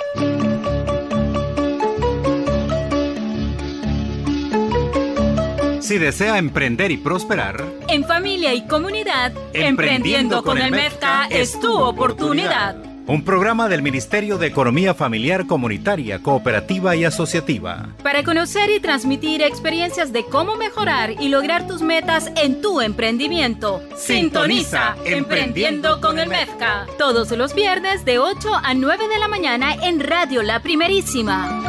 Si desea emprender y prosperar, en familia y comunidad, Emprendiendo con el MEFCA es tu oportunidad. Un programa del Ministerio de Economía Familiar, Comunitaria, Cooperativa y Asociativa. Para conocer y transmitir experiencias de cómo mejorar y lograr tus metas en tu emprendimiento. Sintoniza Emprendiendo con el MEFCA. Todos los viernes de 8 a 9 de la mañana en Radio La Primerísima.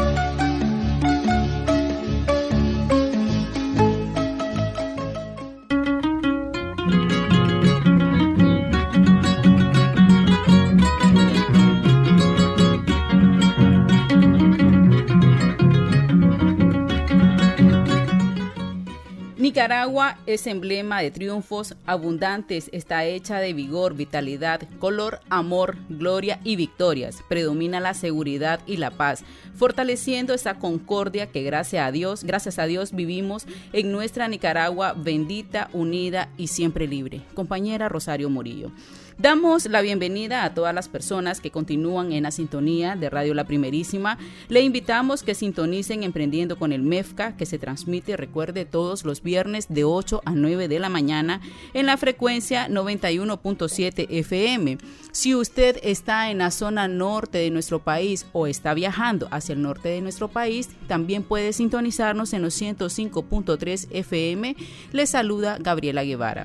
Nicaragua es emblema de triunfos abundantes, está hecha de vigor, vitalidad, color, amor, gloria y victorias. Predomina la seguridad y la paz, fortaleciendo esa concordia que gracias a Dios vivimos en nuestra Nicaragua bendita, unida y siempre libre. Compañera Rosario Murillo. Damos la bienvenida a todas las personas que continúan en la sintonía de Radio La Primerísima. Le invitamos que sintonicen Emprendiendo con el MEFCA, que se transmite, recuerde, todos los viernes de 8 a 9 de la mañana en la frecuencia 91.7 FM. Si usted está en la zona norte de nuestro país o está viajando hacia el norte de nuestro país, también puede sintonizarnos en los 105.3 FM. Le saluda Gabriela Guevara.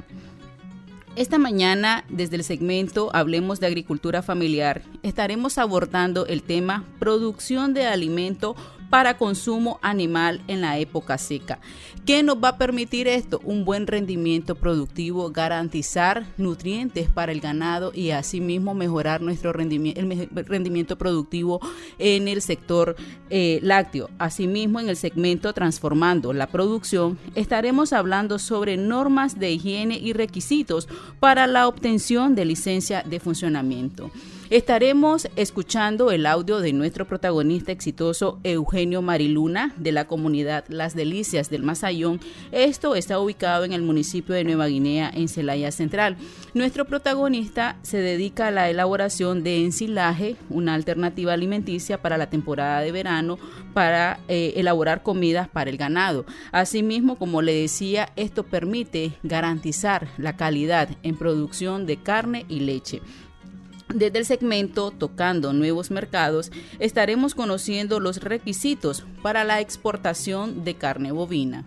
Esta mañana, desde el segmento Hablemos de Agricultura Familiar, estaremos abordando el tema producción de alimento para consumo animal en la época seca. ¿Qué nos va a permitir esto? Un buen rendimiento productivo, garantizar nutrientes para el ganado y asimismo mejorar nuestro rendimiento productivo en el sector lácteo. Asimismo, en el segmento Transformando la Producción, estaremos hablando sobre normas de higiene y requisitos para la obtención de licencia de funcionamiento. Estaremos escuchando el audio de nuestro protagonista exitoso Eugenio Mariluna de la comunidad Las Delicias del Masayón. Esto está ubicado en el municipio de Nueva Guinea, en Celaya Central. Nuestro protagonista se dedica a la elaboración de ensilaje, una alternativa alimenticia para la temporada de verano para elaborar comidas para el ganado. Asimismo, como le decía, esto permite garantizar la calidad en producción de carne y leche. Desde el segmento Tocando Nuevos Mercados, estaremos conociendo los requisitos para la exportación de carne bovina.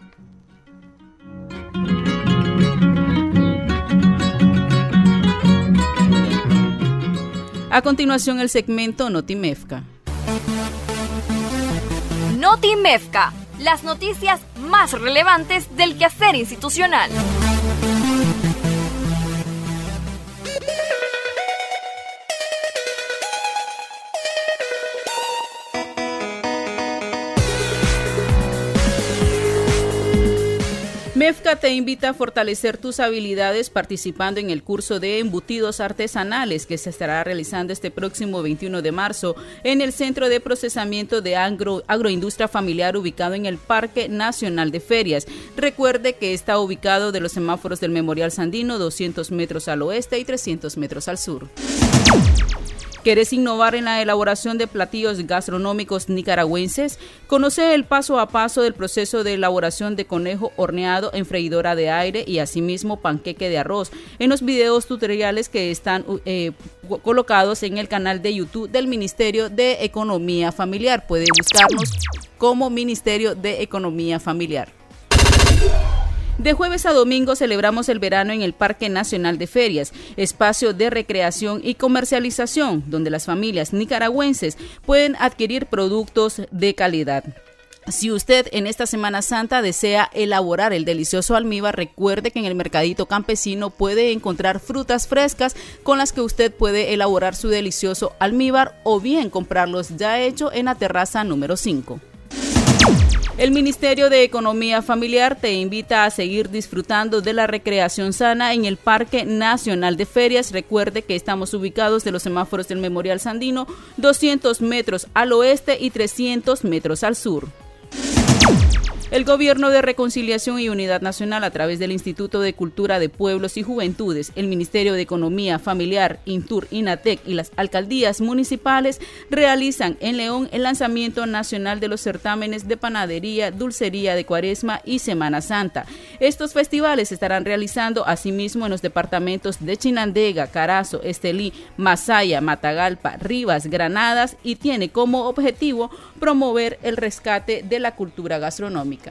A continuación, el segmento Notimefca. Notimefca, las noticias más relevantes del quehacer institucional. MEFCA te invita a fortalecer tus habilidades participando en el curso de embutidos artesanales que se estará realizando este próximo 21 de marzo en el Centro de Procesamiento de Agroindustria Familiar ubicado en el Parque Nacional de Ferias. Recuerde que está ubicado de los semáforos del Memorial Sandino, 200 metros al oeste y 300 metros al sur. ¿Quieres innovar en la elaboración de platillos gastronómicos nicaragüenses? Conoce el paso a paso del proceso de elaboración de conejo horneado en freidora de aire y asimismo panqueque de arroz en los videos tutoriales que están colocados en el canal de YouTube del Ministerio de Economía Familiar. Puede buscarnos como Ministerio de Economía Familiar. De jueves a domingo celebramos el verano en el Parque Nacional de Ferias, espacio de recreación y comercialización, donde las familias nicaragüenses pueden adquirir productos de calidad. Si usted en esta Semana Santa desea elaborar el delicioso almíbar, recuerde que en el mercadito campesino puede encontrar frutas frescas con las que usted puede elaborar su delicioso almíbar o bien comprarlos ya hecho en la terraza número 5. El Ministerio de Economía Familiar te invita a seguir disfrutando de la recreación sana en el Parque Nacional de Ferias. Recuerde que estamos ubicados de los semáforos del Memorial Sandino, 200 metros al oeste y 300 metros al sur. El Gobierno de Reconciliación y Unidad Nacional, a través del Instituto de Cultura de Pueblos y Juventudes, el Ministerio de Economía Familiar, INTUR, INATEC y las alcaldías municipales, realizan en León el lanzamiento nacional de los certámenes de panadería, dulcería de Cuaresma y Semana Santa. Estos festivales se estarán realizando asimismo en los departamentos de Chinandega, Carazo, Estelí, Masaya, Matagalpa, Rivas, Granadas y tiene como objetivo promover el rescate de la cultura gastronómica.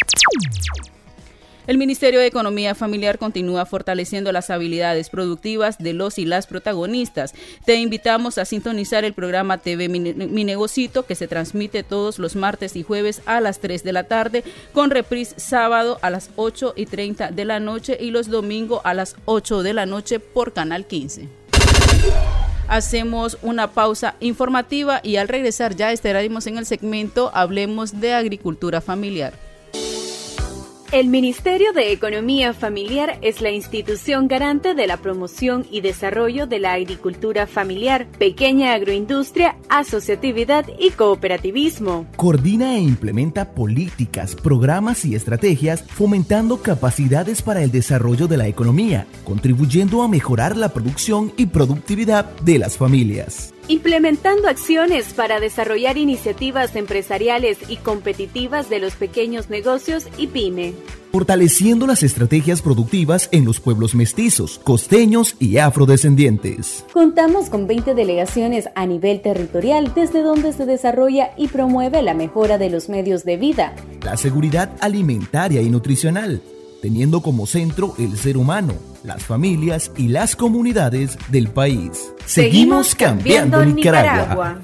El Ministerio de Economía Familiar continúa fortaleciendo las habilidades productivas de los y las protagonistas. Te invitamos a sintonizar el programa TV Mi Negocito, que se transmite todos los martes y jueves a las 3 de la tarde, con reprise sábado a las 8:30 de la noche y los domingos a las 8 de la noche por Canal 15. Hacemos una pausa informativa y al regresar ya estaremos en el segmento Hablemos de Agricultura Familiar. El Ministerio de Economía Familiar es la institución garante de la promoción y desarrollo de la agricultura familiar, pequeña agroindustria, asociatividad y cooperativismo. Coordina e implementa políticas, programas y estrategias fomentando capacidades para el desarrollo de la economía, contribuyendo a mejorar la producción y productividad de las familias. Implementando acciones para desarrollar iniciativas empresariales y competitivas de los pequeños negocios y pyme. Fortaleciendo las estrategias productivas en los pueblos mestizos, costeños y afrodescendientes. Contamos con 20 delegaciones a nivel territorial desde donde se desarrolla y promueve la mejora de los medios de vida, la seguridad alimentaria y nutricional, teniendo como centro el ser humano, las familias y las comunidades del país. Seguimos cambiando Nicaragua.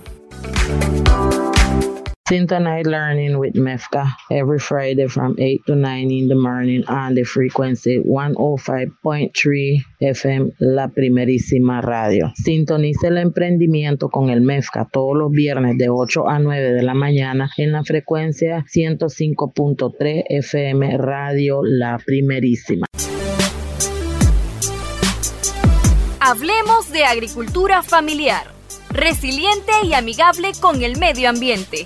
Synchronize Learning with MEFCA every Friday from 8 to 9 in the morning on the frequency 105.3 FM, la primerísima radio. Sintonice el emprendimiento con el MEFCA todos los viernes de 8 a 9 de la mañana en la frecuencia 105.3 FM, radio la primerísima. Hablemos de agricultura familiar, resiliente y amigable con el medio ambiente.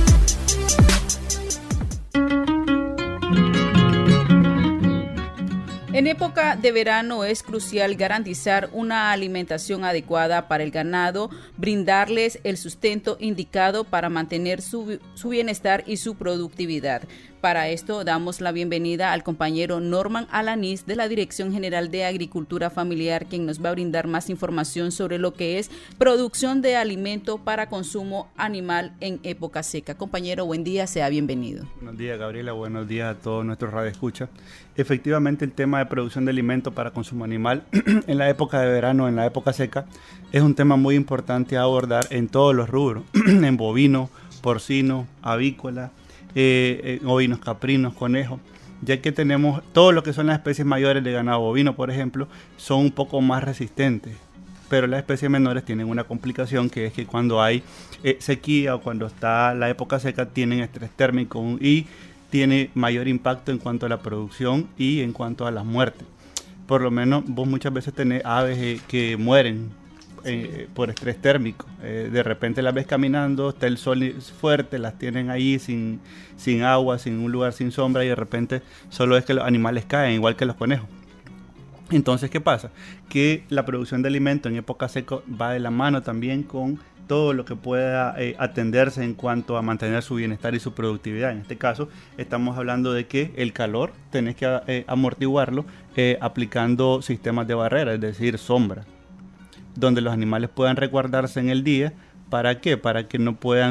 En época de verano es crucial garantizar una alimentación adecuada para el ganado, brindarles el sustento indicado para mantener su bienestar y su productividad. Para esto damos la bienvenida al compañero Norman Alanís de la Dirección General de Agricultura Familiar, quien nos va a brindar más información sobre lo que es producción de alimento para consumo animal en época seca. Compañero, buen día, sea bienvenido. Buenos días, Gabriela, buenos días a todos nuestros radioescuchas. Efectivamente, el tema de producción de alimento para consumo animal en la época de verano, en la época seca, es un tema muy importante a abordar en todos los rubros, en bovino, porcino, avícola, ovinos, caprinos, conejos, ya que tenemos todo lo que son las especies mayores de ganado bovino, por ejemplo, son un poco más resistentes, pero las especies menores tienen una complicación, que es que cuando hay sequía o cuando está la época seca tienen estrés térmico y tiene mayor impacto en cuanto a la producción y en cuanto a las muertes. Por lo menos vos muchas veces tenés aves que mueren por estrés térmico. De repente las ves caminando, está el sol fuerte, las tienen ahí sin agua, sin un lugar sin sombra, y de repente solo es que los animales caen, igual que los conejos. Entonces, ¿qué pasa? Que la producción de alimento en época seca va de la mano también con todo lo que pueda atenderse en cuanto a mantener su bienestar y su productividad. En este caso, estamos hablando de que el calor tenés que amortiguarlo aplicando sistemas de barrera, es decir, sombra, donde los animales puedan resguardarse en el día. ¿Para qué? Para que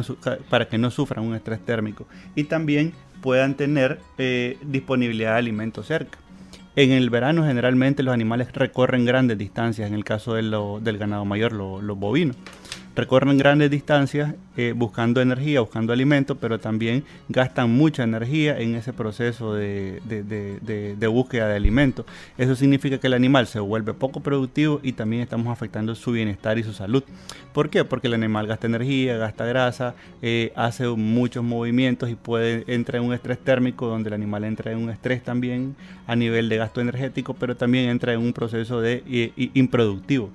no sufran un estrés térmico y también puedan tener disponibilidad de alimentos cerca. En el verano generalmente los animales recorren grandes distancias, en el caso del ganado mayor, los bovinos. Recorren grandes distancias buscando energía, buscando alimento, pero también gastan mucha energía en ese proceso de búsqueda de alimento. Eso significa que el animal se vuelve poco productivo y también estamos afectando su bienestar y su salud. ¿Por qué? Porque el animal gasta energía, gasta grasa, hace muchos movimientos y entra en un estrés térmico, donde el animal entra en un estrés también a nivel de gasto energético, pero también entra en un proceso de improductivo.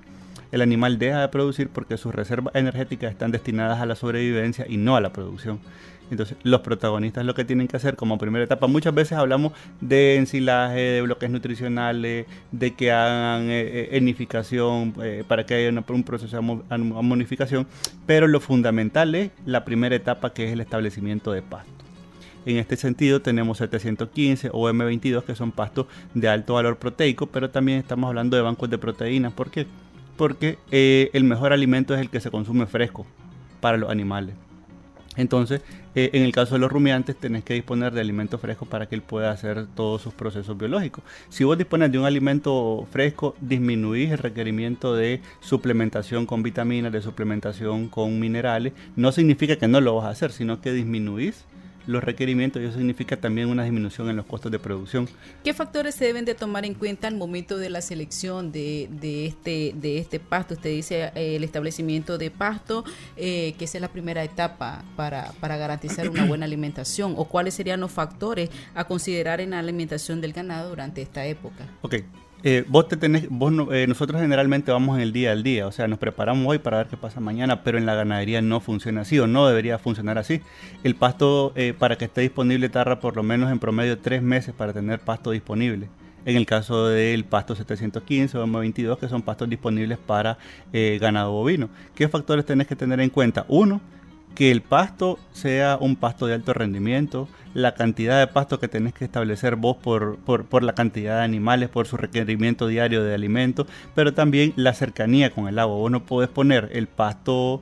el animal deja de producir porque sus reservas energéticas están destinadas a la sobrevivencia y no a la producción. Entonces, los protagonistas lo que tienen que hacer como primera etapa, muchas veces hablamos de ensilaje, de bloques nutricionales, de que hagan enificación para que haya un proceso de amonificación, pero lo fundamental es la primera etapa, que es el establecimiento de pasto. En este sentido tenemos 715 o M22, que son pastos de alto valor proteico, pero también estamos hablando de bancos de proteínas. ¿Por qué? Porque el mejor alimento es el que se consume fresco para los animales. Entonces, en el caso de los rumiantes, tenés que disponer de alimento fresco para que él pueda hacer todos sus procesos biológicos. Si vos dispones de un alimento fresco, disminuís el requerimiento de suplementación con vitaminas, de suplementación con minerales. No significa que no lo vas a hacer, sino que disminuís los requerimientos, y eso significa también una disminución en los costos de producción. ¿Qué factores se deben de tomar en cuenta al momento de la selección de este pasto? Usted dice el establecimiento de pasto, que esa es la primera etapa para garantizar una buena alimentación, o cuáles serían los factores a considerar en la alimentación del ganado durante esta época. Ok. Nosotros generalmente vamos en el día al día, o sea, nos preparamos hoy para ver qué pasa mañana, pero en la ganadería no funciona así, o no debería funcionar así. El pasto, para que esté disponible, tarda por lo menos en promedio 3 meses para tener pasto disponible. En el caso del pasto 715 o M22, que son pastos disponibles para ganado bovino. ¿Qué factores tenés que tener en cuenta? Uno, que el pasto sea un pasto de alto rendimiento, la cantidad de pasto que tenés que establecer vos por la cantidad de animales, por su requerimiento diario de alimentos, pero también la cercanía con el agua. Vos no podés poner el pasto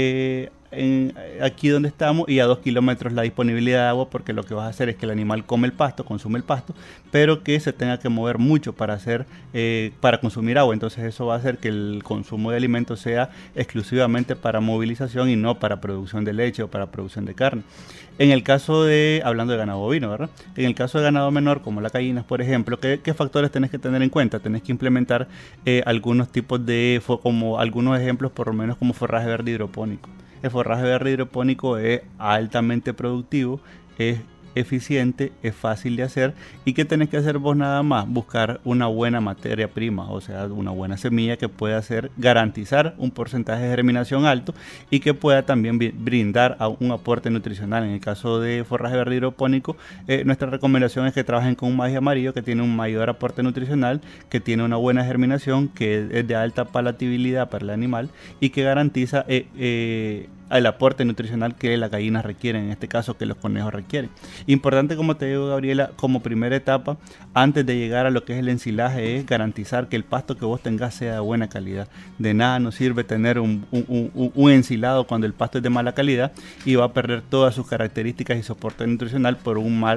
aquí donde estamos y a 2 kilómetros la disponibilidad de agua, porque lo que vas a hacer es que el animal come el pasto, consume el pasto, pero que se tenga que mover mucho para consumir agua. Entonces eso va a hacer que el consumo de alimentos sea exclusivamente para movilización y no para producción de leche o para producción de carne. En el caso hablando de ganado bovino, ¿verdad? En el caso de ganado menor, como las gallinas, por ejemplo, ¿qué factores tenés que tener en cuenta? Tenés que implementar algunos tipos como algunos ejemplos, por lo menos como forraje verde hidropónico. El forraje verde hidropónico es altamente productivo, es eficiente, es fácil de hacer. ¿Y qué tenés que hacer vos nada más? Buscar una buena materia prima, o sea, una buena semilla que pueda garantizar un porcentaje de germinación alto y que pueda también brindar un aporte nutricional. En el caso de forraje verde hidropónico, nuestra recomendación es que trabajen con un maíz amarillo, que tiene un mayor aporte nutricional, que tiene una buena germinación, que es de alta palatabilidad para el animal y que garantiza el aporte nutricional que las gallinas requieren, en este caso que los conejos requieren. Importante, como te digo, Gabriela, como primera etapa, antes de llegar a lo que es el ensilaje, es garantizar que el pasto que vos tengas sea de buena calidad. De nada nos sirve tener un ensilado cuando el pasto es de mala calidad y va a perder todas sus características y soporte nutricional por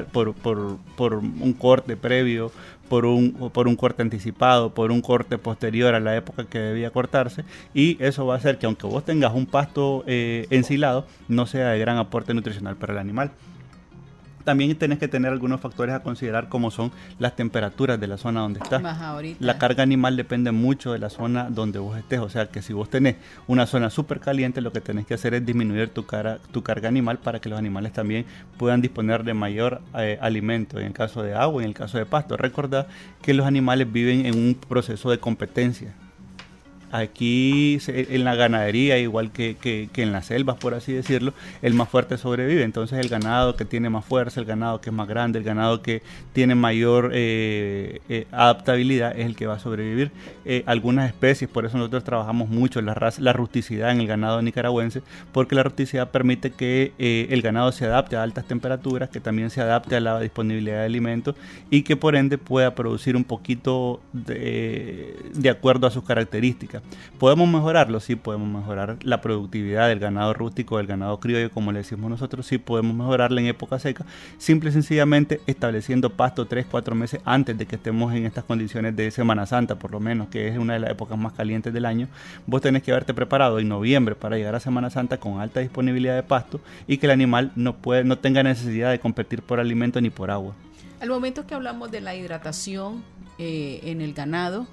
un corte previo, por un corte anticipado, por un corte posterior a la época que debía cortarse, y eso va a hacer que aunque vos tengas un pasto ensilado, no sea de gran aporte nutricional para el animal. También tenés que tener algunos factores a considerar, como son las temperaturas de la zona donde estás. La carga animal depende mucho de la zona donde vos estés, o sea que si vos tenés una zona súper caliente, lo que tenés que hacer es disminuir tu carga animal para que los animales también puedan disponer de mayor alimento, en el caso de agua y en el caso de pasto. Recordá que los animales viven en un proceso de competencia. Aquí en la ganadería, igual que en las selvas, por así decirlo, el más fuerte sobrevive. Entonces el ganado que tiene más fuerza, el ganado que es más grande, el ganado que tiene mayor adaptabilidad es el que va a sobrevivir. Algunas especies, por eso nosotros trabajamos mucho la rusticidad en el ganado nicaragüense, porque la rusticidad permite que el ganado se adapte a altas temperaturas, que también se adapte a la disponibilidad de alimentos y que por ende pueda producir un poquito de acuerdo a sus características. ¿Podemos mejorarlo? Sí, podemos mejorar la productividad del ganado rústico, del ganado criollo, como le decimos nosotros. Sí, podemos mejorarla en época seca, simple y sencillamente estableciendo pasto 3-4 meses antes de que estemos en estas condiciones de Semana Santa, por lo menos, que es una de las épocas más calientes del año. Vos tenés que haberte preparado en noviembre para llegar a Semana Santa con alta disponibilidad de pasto y que el animal no tenga necesidad de competir por alimento ni por agua. Al momento que hablamos de la hidratación en el ganado,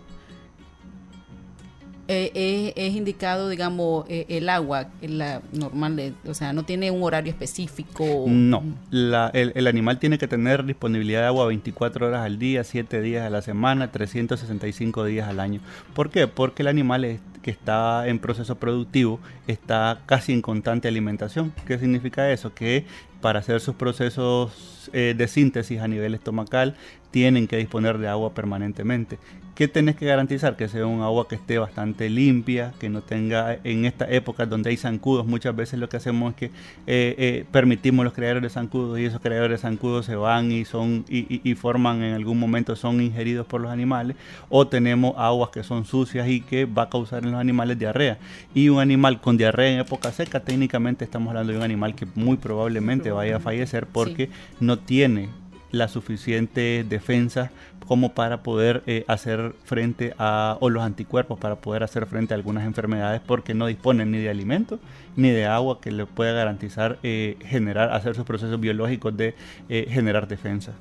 es indicado, digamos, el agua, la normal, o sea, no tiene un horario específico. No, el animal tiene que tener disponibilidad de agua 24 horas al día, 7 días a la semana, 365 días al año. ¿Por qué? Porque el animal que está en proceso productivo está casi en constante alimentación. ¿Qué significa eso? Que para hacer sus procesos de síntesis a nivel estomacal tienen que disponer de agua permanentemente. ¿Qué tenés que garantizar? Que sea un agua que esté bastante limpia, que no tenga, en esta época donde hay zancudos, muchas veces lo que hacemos es que permitimos los criaderos de zancudos, y esos criaderos de zancudos se van y forman en algún momento, son ingeridos por los animales, o tenemos aguas que son sucias y que va a causar en los animales diarrea. Y un animal con diarrea en época seca, técnicamente estamos hablando de un animal que muy probablemente vaya a fallecer porque no tiene la suficiente defensa como para poder hacer frente o los anticuerpos para poder hacer frente a algunas enfermedades, porque no disponen ni de alimento ni de agua que le pueda garantizar hacer sus procesos biológicos de generar defensa.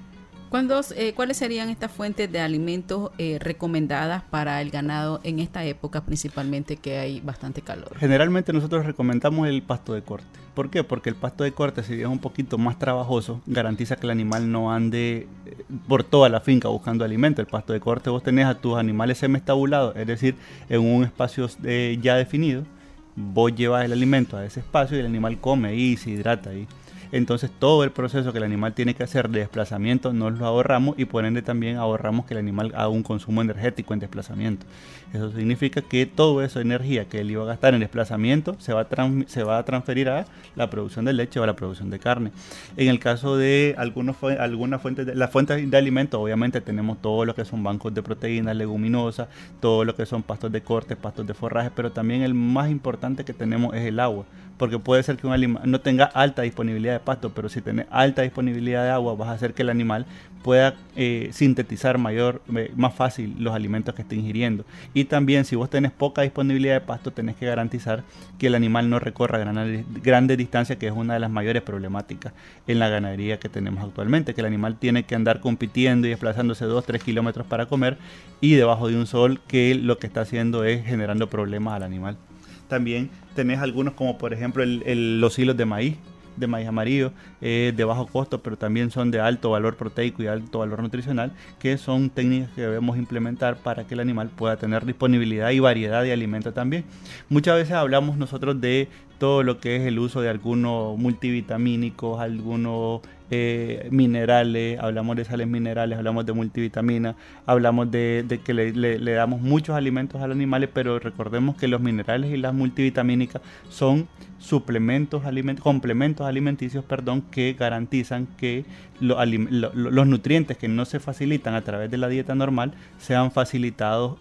¿Cuáles serían estas fuentes de alimentos recomendadas para el ganado en esta época, principalmente que hay bastante calor? Generalmente nosotros recomendamos el pasto de corte. ¿Por qué? Porque el pasto de corte, si bien es un poquito más trabajoso, garantiza que el animal no ande por toda la finca buscando alimento. El pasto de corte, vos tenés a tus animales semiestabulados, es decir, en un espacio ya definido, vos llevas el alimento a ese espacio y el animal come ahí y se hidrata ahí. Entonces todo el proceso que el animal tiene que hacer de desplazamiento nos lo ahorramos, y por ende también ahorramos que el animal haga un consumo energético en desplazamiento. Eso significa que toda esa energía que él iba a gastar en desplazamiento se va a transferir a la producción de leche o a la producción de carne. En el caso de algunas fuentes, las fuentes de alimentos, obviamente tenemos todo lo que son bancos de proteínas, leguminosas, todo lo que son pastos de corte, pastos de forraje, pero también el más importante que tenemos es el agua. Porque puede ser que un animal no tenga alta disponibilidad de pasto, pero si tenés alta disponibilidad de agua, vas a hacer que el animal pueda sintetizar más fácil los alimentos que esté ingiriendo. Y también, si vos tenés poca disponibilidad de pasto, tenés que garantizar que el animal no recorra grandes distancias, que es una de las mayores problemáticas en la ganadería que tenemos actualmente, que el animal tiene que andar compitiendo y desplazándose 2-3 kilómetros para comer, y debajo de un sol que lo que está haciendo es generando problemas al animal. También tenés algunos, como por ejemplo los hilos de maíz amarillo, de bajo costo, pero también son de alto valor proteico y alto valor nutricional, que son técnicas que debemos implementar para que el animal pueda tener disponibilidad y variedad de alimento también. Muchas veces hablamos nosotros de todo lo que es el uso de algunos multivitamínicos, algunos minerales, hablamos de sales minerales, hablamos de multivitaminas, hablamos de que le damos muchos alimentos a los animales, pero recordemos que los minerales y las multivitamínicas son complementos alimenticios, que garantizan que los nutrientes que no se facilitan a través de la dieta normal sean facilitados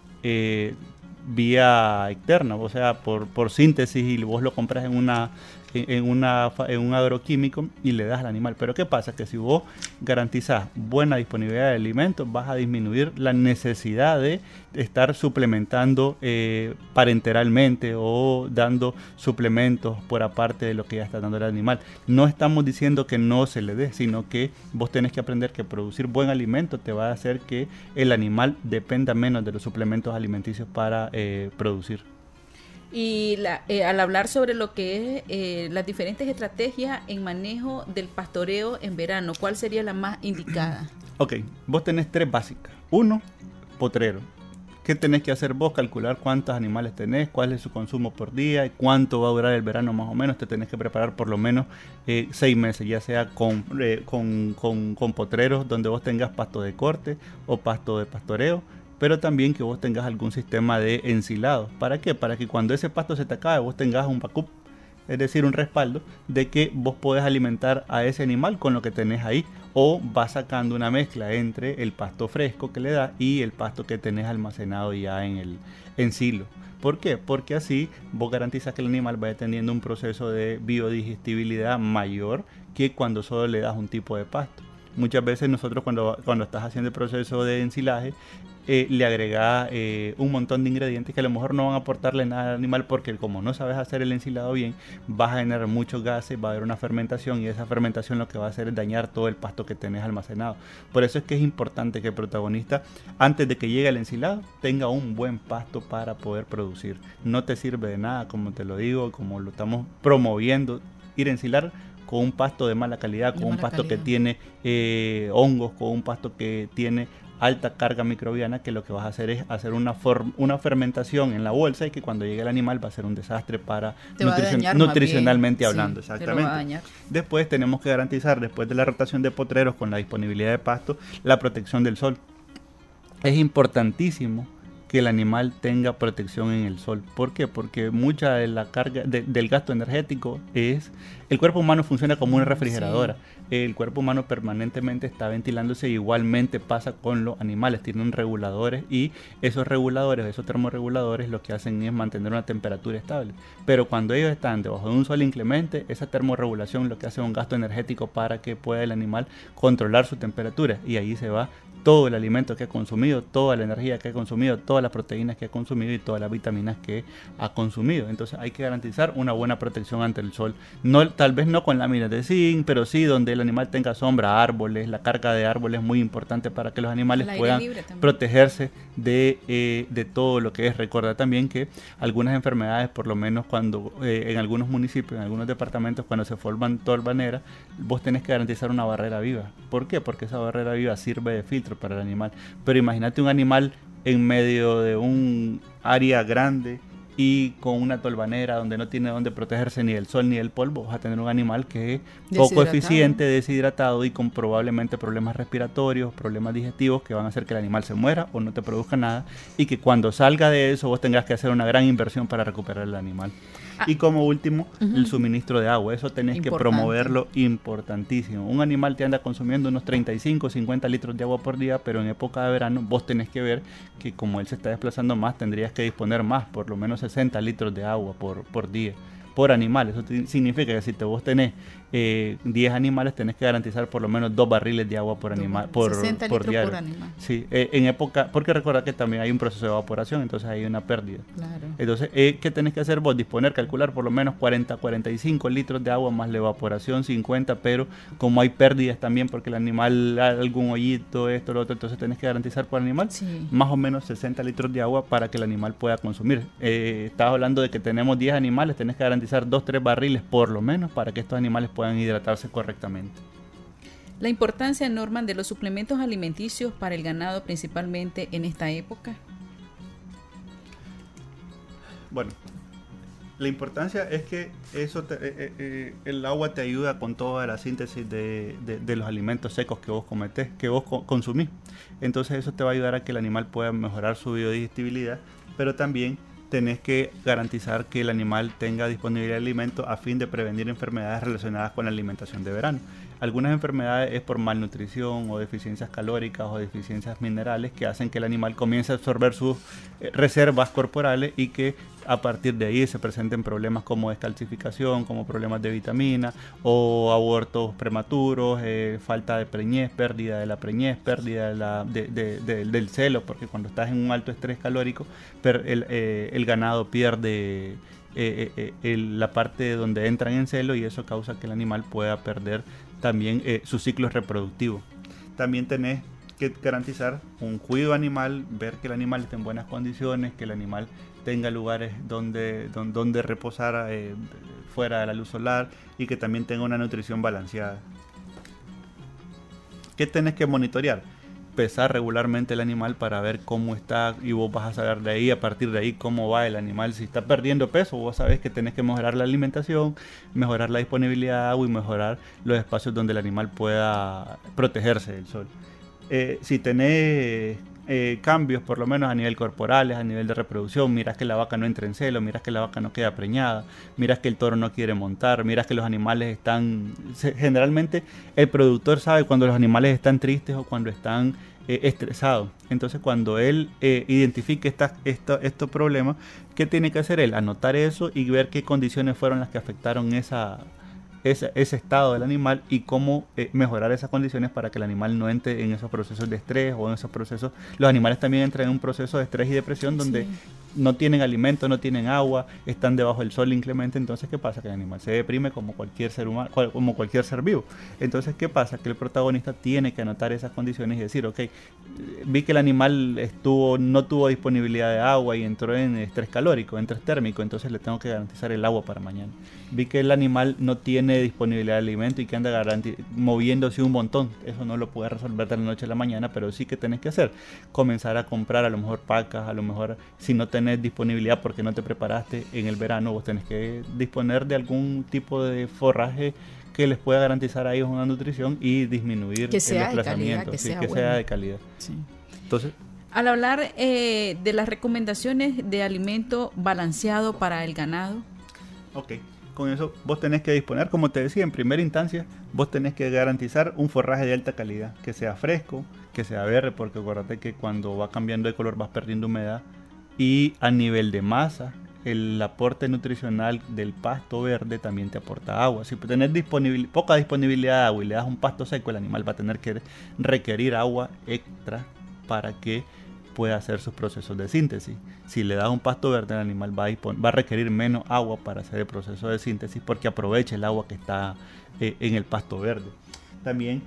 vía externa, o sea, por síntesis, y vos lo compras en un agroquímico y le das al animal. Pero ¿qué pasa? Que si vos garantizás buena disponibilidad de alimentos, vas a disminuir la necesidad de estar suplementando parenteralmente o dando suplementos por aparte de lo que ya está dando el animal. No estamos diciendo que no se le dé, sino que vos tenés que aprender que producir buen alimento te va a hacer que el animal dependa menos de los suplementos alimenticios para producir. Y al hablar sobre lo que es las diferentes estrategias en manejo del pastoreo en verano, ¿cuál sería la más indicada? Ok, vos tenés 3 básicas. 1, potrero. ¿Qué tenés que hacer vos? Calcular cuántos animales tenés, cuál es su consumo por día y cuánto va a durar el verano más o menos. Te tenés que preparar por lo menos 6 meses, ya sea con potreros donde vos tengas pasto de corte o pasto de pastoreo, pero también que vos tengas algún sistema de ensilado. ¿Para qué? Para que cuando ese pasto se te acabe, vos tengas un backup, es decir, un respaldo de que vos podés alimentar a ese animal con lo que tenés ahí, o vas sacando una mezcla entre el pasto fresco que le das y el pasto que tenés almacenado ya en silo. ¿Por qué? Porque así vos garantizas que el animal vaya teniendo un proceso de biodigestibilidad mayor que cuando solo le das un tipo de pasto. Muchas veces nosotros cuando estás haciendo el proceso de ensilaje, le agregás un montón de ingredientes que a lo mejor no van a aportarle nada al animal, porque como no sabes hacer el ensilado bien, vas a generar muchos gases, va a haber una fermentación, y esa fermentación lo que va a hacer es dañar todo el pasto que tenés almacenado. Por eso es que es importante que el protagonista, antes de que llegue el ensilado, tenga un buen pasto para poder producir. No te sirve de nada, como te lo digo, como lo estamos promoviendo, ir a ensilar con un pasto de mala calidad, con un pasto que tiene hongos, con un pasto que tiene alta carga microbiana, que lo que vas a hacer es hacer una fermentación en la bolsa y que cuando llegue el animal va a ser un desastre para nutricionalmente hablando. Sí, exactamente. Después tenemos que garantizar, después de la rotación de potreros con la disponibilidad de pasto, la protección del sol. Es importantísimo que el animal tenga protección en el sol. ¿Por qué? Porque mucha de la carga del gasto energético es... El cuerpo humano funciona como una refrigeradora. Sí. El cuerpo humano permanentemente está ventilándose, y igualmente pasa con los animales. Tienen reguladores, y esos reguladores, esos termorreguladores, lo que hacen es mantener una temperatura estable. Pero cuando ellos están debajo de un sol inclemente, esa termorregulación lo que hace es un gasto energético para que pueda el animal controlar su temperatura, y ahí se va todo el alimento que ha consumido, toda la energía que ha consumido, todas las proteínas que ha consumido y todas las vitaminas que ha consumido. Entonces hay que garantizar una buena protección ante el sol. Tal vez no con láminas de zinc, pero sí donde el animal tenga sombra, árboles. La carga de árboles es muy importante para que los animales puedan protegerse de todo lo que es. Recuerda también que algunas enfermedades, por lo menos cuando en algunos municipios, en algunos departamentos, cuando se forman torbaneras, vos tenés que garantizar una barrera viva. ¿Por qué? Porque esa barrera viva sirve de filtro para el animal. Pero imagínate un animal en medio de un área grande y con una tolvanera donde no tiene donde protegerse ni del sol ni del polvo. Vas a tener un animal que es poco eficiente, deshidratado y con probablemente problemas respiratorios, problemas digestivos que van a hacer que el animal se muera o no te produzca nada, y que cuando salga de eso vos tengas que hacer una gran inversión para recuperar el animal. Y como último, el suministro de agua. Eso tenés que promoverlo, importantísimo. Un animal te anda consumiendo unos 35, 50 litros de agua por día, pero en época de verano vos tenés que ver que como él se está desplazando más, tendrías que disponer más, por lo menos 60 litros de agua por día, por animal. Eso significa que si vos tenés 10 animales, tenés que garantizar por lo menos 2 barriles de agua por animal, por 60 por litros diario. por animal. Sí, en época, porque recuerda que también hay un proceso de evaporación, entonces hay una pérdida. Claro. Entonces, ¿qué tenés que hacer vos? Calcular por lo menos 40, 45 litros de agua más la evaporación, 50, pero como hay pérdidas también porque el animal, algún hoyito, esto, lo otro, entonces tenés que garantizar por animal más o menos 60 litros de agua para que el animal pueda consumir. Estabas hablando de que tenemos 10 animales, tenés que garantizar 2-3 barriles por lo menos para que estos animales puedan hidratarse correctamente. La importancia, Norman, de los suplementos alimenticios para el ganado, principalmente en esta época. Bueno, la importancia es que el agua te ayuda con toda la síntesis de los alimentos secos que vos cometés, que vos consumís. Entonces eso te va a ayudar a que el animal pueda mejorar su biodigestibilidad, pero también tenés que garantizar que el animal tenga disponibilidad de alimento a fin de prevenir enfermedades relacionadas con la alimentación de verano. Algunas enfermedades es por malnutrición o deficiencias calóricas o deficiencias minerales que hacen que el animal comience a absorber sus reservas corporales y que a partir de ahí se presenten problemas como descalcificación, como problemas de vitamina o abortos prematuros, falta de preñez, pérdida de la preñez, pérdida del celo, porque cuando estás en un alto estrés calórico el ganado pierde la parte donde entran en celo y eso causa que el animal pueda perder también su ciclo reproductivo. También tenés que garantizar un cuidado animal, ver que el animal esté en buenas condiciones, que el animal tenga lugares donde reposar fuera de la luz solar y que también tenga una nutrición balanceada. ¿Qué tenés que monitorear? Pesar regularmente el animal para ver cómo está y vos vas a saber de ahí, a partir de ahí, cómo va el animal. Si está perdiendo peso, vos sabés que tenés que mejorar la alimentación, mejorar la disponibilidad de agua y mejorar los espacios donde el animal pueda protegerse del sol. Si tenés cambios, por lo menos a nivel corporales, a nivel de reproducción, miras que la vaca no entra en celo, miras que la vaca no queda preñada, miras que el toro no quiere montar, miras que los animales están... Generalmente el productor sabe cuando los animales están tristes o cuando están estresados. Entonces cuando él identifique estos problemas, ¿qué tiene que hacer él? Anotar eso y ver qué condiciones fueron las que afectaron ese estado del animal y cómo mejorar esas condiciones para que el animal no entre en esos procesos de estrés o en esos procesos. Los animales también entran en un proceso de estrés y depresión donde no tienen alimento, no tienen agua, están debajo del sol inclemente. Entonces, ¿qué pasa? Que el animal se deprime como cualquier ser humano, como cualquier ser vivo. Entonces, ¿qué pasa? Que el protagonista tiene que anotar esas condiciones y decir, ok, vi que el animal no tuvo disponibilidad de agua y entró en estrés calórico, en estrés térmico, entonces le tengo que garantizar el agua para mañana. Vi que el animal no tiene disponibilidad de alimento y que anda moviéndose un montón. Eso no lo puedes resolver de la noche a la mañana, pero sí que tenés que hacer. Comenzar a comprar a lo mejor pacas, a lo mejor si no tenés disponibilidad porque no te preparaste en el verano, vos tenés que disponer de algún tipo de forraje que les pueda garantizar a ellos una nutrición y disminuir el desplazamiento. Que sea de calidad. Sí. Entonces, al hablar de las recomendaciones de alimento balanceado para el ganado. Ok. Con eso vos tenés que disponer, como te decía, en primera instancia, vos tenés que garantizar un forraje de alta calidad, que sea fresco, que sea verde, porque acuérdate que cuando va cambiando de color vas perdiendo humedad, y a nivel de masa, el aporte nutricional del pasto verde también te aporta agua. Si tenés poca disponibilidad de agua y le das un pasto seco, el animal va a tener que requerir agua extra para que puede hacer sus procesos de síntesis. Si le das un pasto verde, el animal va a requerir menos agua para hacer el proceso de síntesis porque aprovecha el agua que está en el pasto verde. También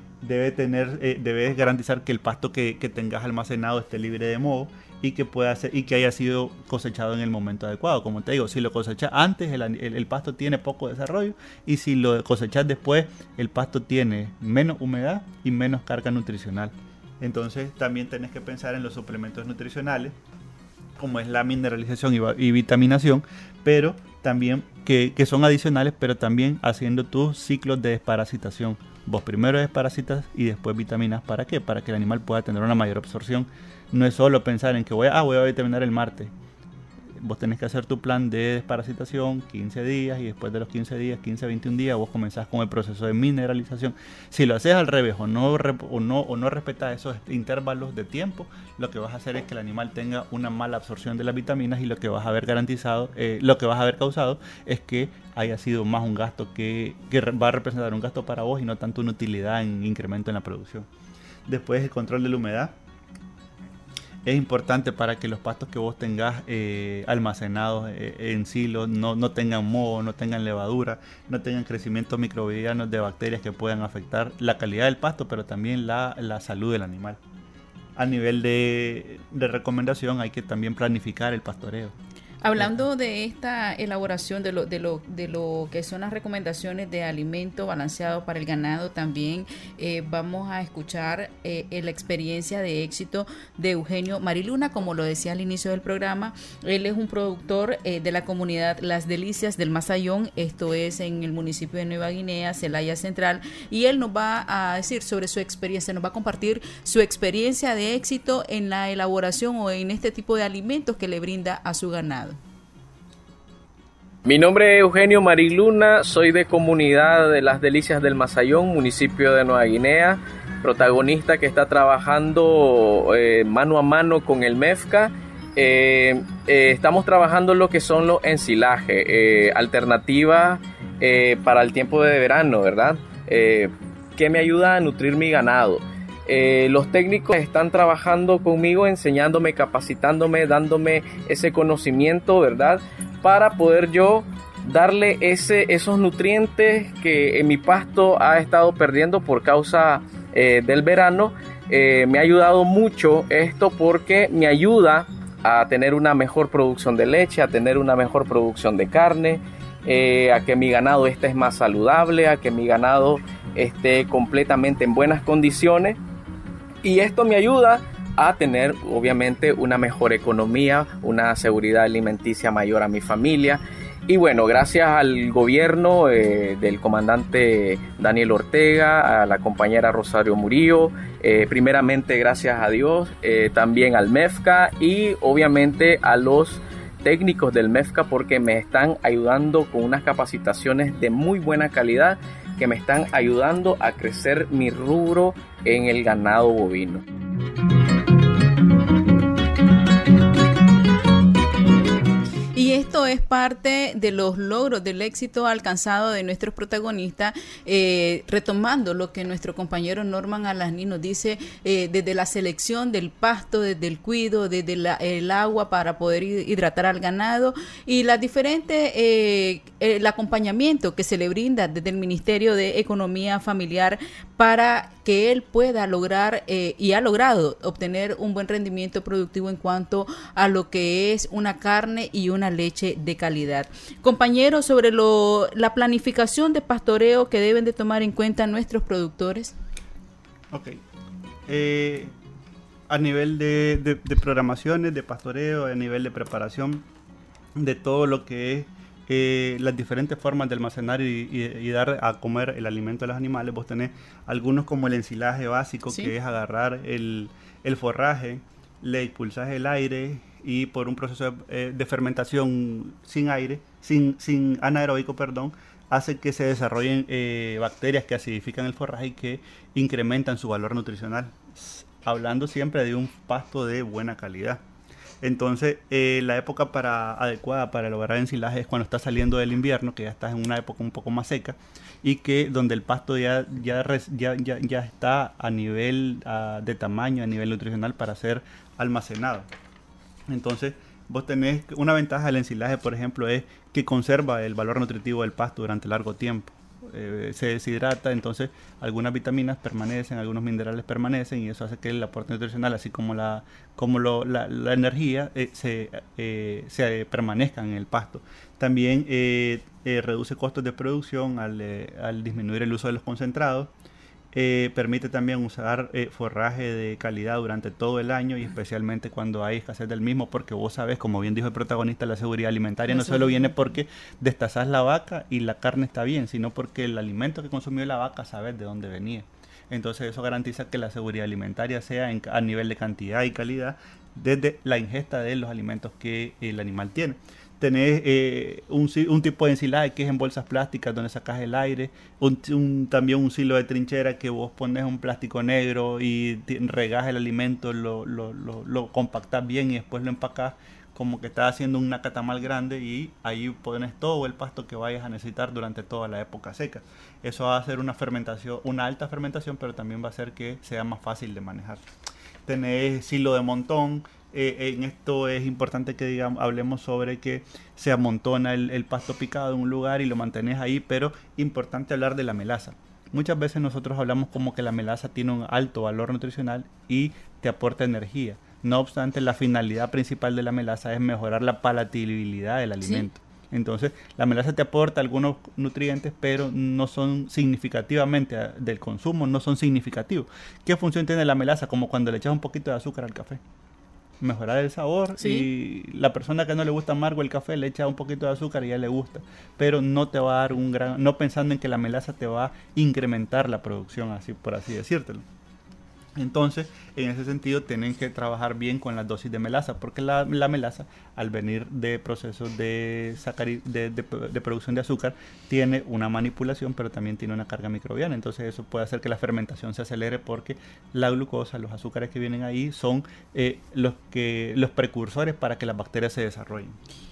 debes garantizar que el pasto que tengas almacenado esté libre de moho y que haya sido cosechado en el momento adecuado. Como te digo, si lo cosechas antes, el pasto tiene poco desarrollo, y si lo cosechas después, el pasto tiene menos humedad y menos carga nutricional. Entonces también tenés que pensar en los suplementos nutricionales, como es la mineralización y vitaminación, pero también que son adicionales, pero también haciendo tus ciclos de desparasitación. Vos primero desparasitas y después vitaminas. ¿Para qué? Para que el animal pueda tener una mayor absorción. No es solo pensar en que voy a vitaminar el martes. Vos tenés que hacer tu plan de desparasitación 15 días y después de los 15 días, 15 a 21 días, vos comenzás con el proceso de mineralización. Si lo haces al revés o no respetas esos intervalos de tiempo, lo que vas a hacer es que el animal tenga una mala absorción de las vitaminas, y lo que vas a haber causado es que haya sido más un gasto que va a representar un gasto para vos y no tanto una utilidad en incremento en la producción. Después, el control de la humedad. Es importante para que los pastos que vos tengas almacenados en silos no tengan moho, no tengan levadura, no tengan crecimientos microbianos de bacterias que puedan afectar la calidad del pasto, pero también la salud del animal. A nivel de recomendación, hay que también planificar el pastoreo. Hablando de esta elaboración de lo que son las recomendaciones de alimento balanceado para el ganado, también vamos a escuchar la experiencia de éxito de Eugenio Mariluna. Como lo decía al inicio del programa, él es un productor de la comunidad Las Delicias del Masayón, esto es en el municipio de Nueva Guinea, Celaya Central, y él nos va a decir sobre su experiencia, nos va a compartir su experiencia de éxito en la elaboración o en este tipo de alimentos que le brinda a su ganado. Mi nombre es Eugenio Mariluna, soy de comunidad de Las Delicias del Masayón, municipio de Nueva Guinea, protagonista que está trabajando mano a mano con el MEFCA. Estamos trabajando lo que son los ensilajes, alternativas para el tiempo de verano, ¿verdad? Que me ayuda a nutrir mi ganado. Los técnicos están trabajando conmigo, enseñándome, capacitándome, dándome ese conocimiento, ¿verdad? Para poder yo darle esos nutrientes que en mi pasto ha estado perdiendo por causa del verano. Me ha ayudado mucho esto porque me ayuda a tener una mejor producción de leche, a tener una mejor producción de carne, a que mi ganado esté más saludable, a que mi ganado esté completamente en buenas condiciones. Y esto me ayuda a tener obviamente una mejor economía, una seguridad alimenticia mayor a mi familia. Y bueno, gracias al gobierno del comandante Daniel Ortega, a la compañera Rosario Murillo, primeramente gracias a Dios, también al MEFCA y obviamente a los técnicos del MEFCA, porque me están ayudando con unas capacitaciones de muy buena calidad que me están ayudando a crecer mi rubro en el ganado bovino. Y esto es parte de los logros, del éxito alcanzado de nuestros protagonistas, retomando lo que nuestro compañero Norman Alasní nos dice, desde la selección del pasto, desde el cuido, desde el agua para poder hidratar al ganado y las diferentes, el acompañamiento que se le brinda desde el Ministerio de Economía Familiar para que él pueda lograr y ha logrado obtener un buen rendimiento productivo en cuanto a lo que es una carne y una leche de calidad. Compañeros, sobre la planificación de pastoreo que deben de tomar en cuenta nuestros productores. Ok. A nivel de programaciones, de pastoreo, a nivel de preparación, de todo lo que es las diferentes formas de almacenar y dar a comer el alimento a los animales, vos tenés algunos como el ensilaje básico, ¿sí?, que es agarrar el forraje, le expulsás el aire y por un proceso de fermentación sin aire, sin anaeróbico, perdón, hace que se desarrollen bacterias que acidifican el forraje y que incrementan su valor nutricional, hablando siempre de un pasto de buena calidad. Entonces, la época adecuada para elaborar ensilaje es cuando está saliendo del invierno, que ya estás en una época un poco más seca y que donde el pasto ya está a nivel de tamaño, a nivel nutricional para ser almacenado. Entonces, vos tenés una ventaja del ensilaje, por ejemplo, es que conserva el valor nutritivo del pasto durante largo tiempo. Se deshidrata, entonces algunas vitaminas permanecen, algunos minerales permanecen y eso hace que el aporte nutricional, así como la energía, se permanezcan en el pasto. También reduce costos de producción al disminuir el uso de los concentrados. Permite también usar forraje de calidad durante todo el año y especialmente cuando hay escasez del mismo, porque vos sabés, como bien dijo el protagonista, la seguridad alimentaria no solo viene porque destazás la vaca y la carne está bien, sino porque el alimento que consumió la vaca sabés de dónde venía. Entonces eso garantiza que la seguridad alimentaria sea a nivel de cantidad y calidad desde la ingesta de los alimentos que el animal tiene. Tenés un tipo de ensilaje que es en bolsas plásticas donde sacas el aire, también un silo de trinchera que vos pones un plástico negro y regás el alimento, lo compactás bien y después lo empacás como que estás haciendo un nacatamal grande y ahí pones todo el pasto que vayas a necesitar durante toda la época seca. Eso va a hacer una fermentación, una alta fermentación, pero también va a hacer que sea más fácil de manejar. Tenés silo de montón. En esto es importante que hablemos sobre que se amontona el pasto picado en un lugar y lo mantenés ahí, pero importante hablar de la melaza. Muchas veces nosotros hablamos como que la melaza tiene un alto valor nutricional y te aporta energía. No obstante, la finalidad principal de la melaza es mejorar la palatabilidad del alimento. ¿Sí? Entonces, la melaza te aporta algunos nutrientes, pero no son significativamente del consumo, no son significativos. ¿Qué función tiene la melaza? Como cuando le echas un poquito de azúcar al café. Mejorar el sabor, ¿sí? Y la persona que no le gusta amargo el café le echa un poquito de azúcar y ya le gusta, pero no te va a dar no pensando en que la melaza te va a incrementar la producción, así por así decírtelo. Entonces, en ese sentido, tienen que trabajar bien con las dosis de melaza, porque la melaza, al venir de procesos de producción de azúcar, tiene una manipulación, pero también tiene una carga microbiana. Entonces, eso puede hacer que la fermentación se acelere, porque la glucosa, los azúcares que vienen ahí, son los precursores para que las bacterias se desarrollen.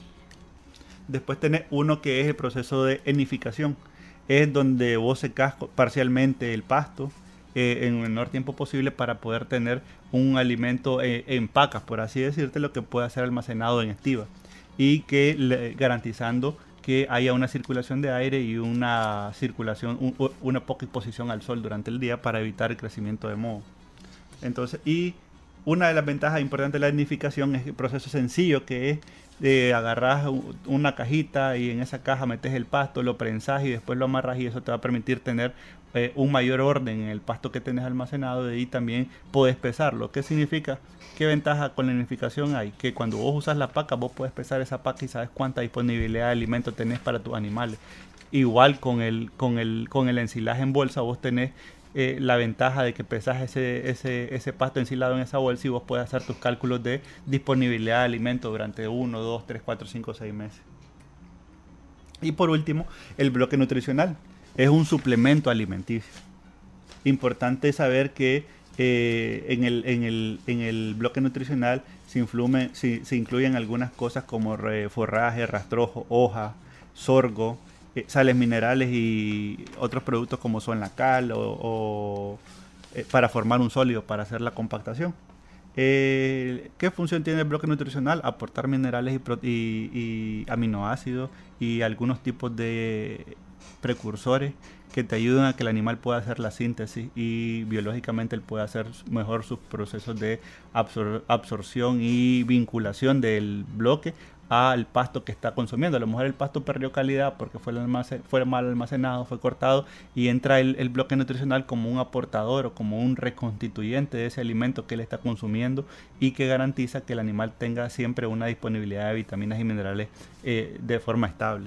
Después tenés uno que es el proceso de enificación. Es donde vos secás parcialmente el pasto, en el menor tiempo posible para poder tener un alimento en pacas, por así decirte, lo que pueda ser almacenado en estiva y que garantizando que haya una circulación de aire y una circulación, una poca exposición al sol durante el día para evitar el crecimiento de moho. Entonces, y una de las ventajas importantes de la nidificación es el proceso sencillo que es agarras una cajita y en esa caja metes el pasto, lo prensás y después lo amarras y eso te va a permitir tener un mayor orden en el pasto que tenés almacenado y también podés pesarlo. ¿Qué significa? ¿Qué ventaja con la nidificación hay? Que cuando vos usas la paca, vos podés pesar esa paca y sabes cuánta disponibilidad de alimento tenés para tus animales. Igual con el ensilaje en bolsa, vos tenés la ventaja de que pesas ese pasto ensilado en esa bolsa y vos puedes hacer tus cálculos de disponibilidad de alimento durante 1, 2, 3, 4, 5, 6 meses. Y por último, el bloque nutricional. Es un suplemento alimenticio. Importante saber que en el bloque nutricional se incluyen algunas cosas como forraje, rastrojo, hoja, sorgo, sales minerales y otros productos como son la cal o para formar un sólido, para hacer la compactación. ¿Qué función tiene el bloque nutricional? Aportar minerales y aminoácidos y algunos tipos de precursores que te ayudan a que el animal pueda hacer la síntesis y biológicamente él pueda hacer mejor sus procesos de absorción y vinculación del bloque al pasto que está consumiendo. A lo mejor el pasto perdió calidad porque fue mal almacenado, fue cortado, y entra el bloque nutricional como un aportador o como un reconstituyente de ese alimento que él está consumiendo y que garantiza que el animal tenga siempre una disponibilidad de vitaminas y minerales de forma estable.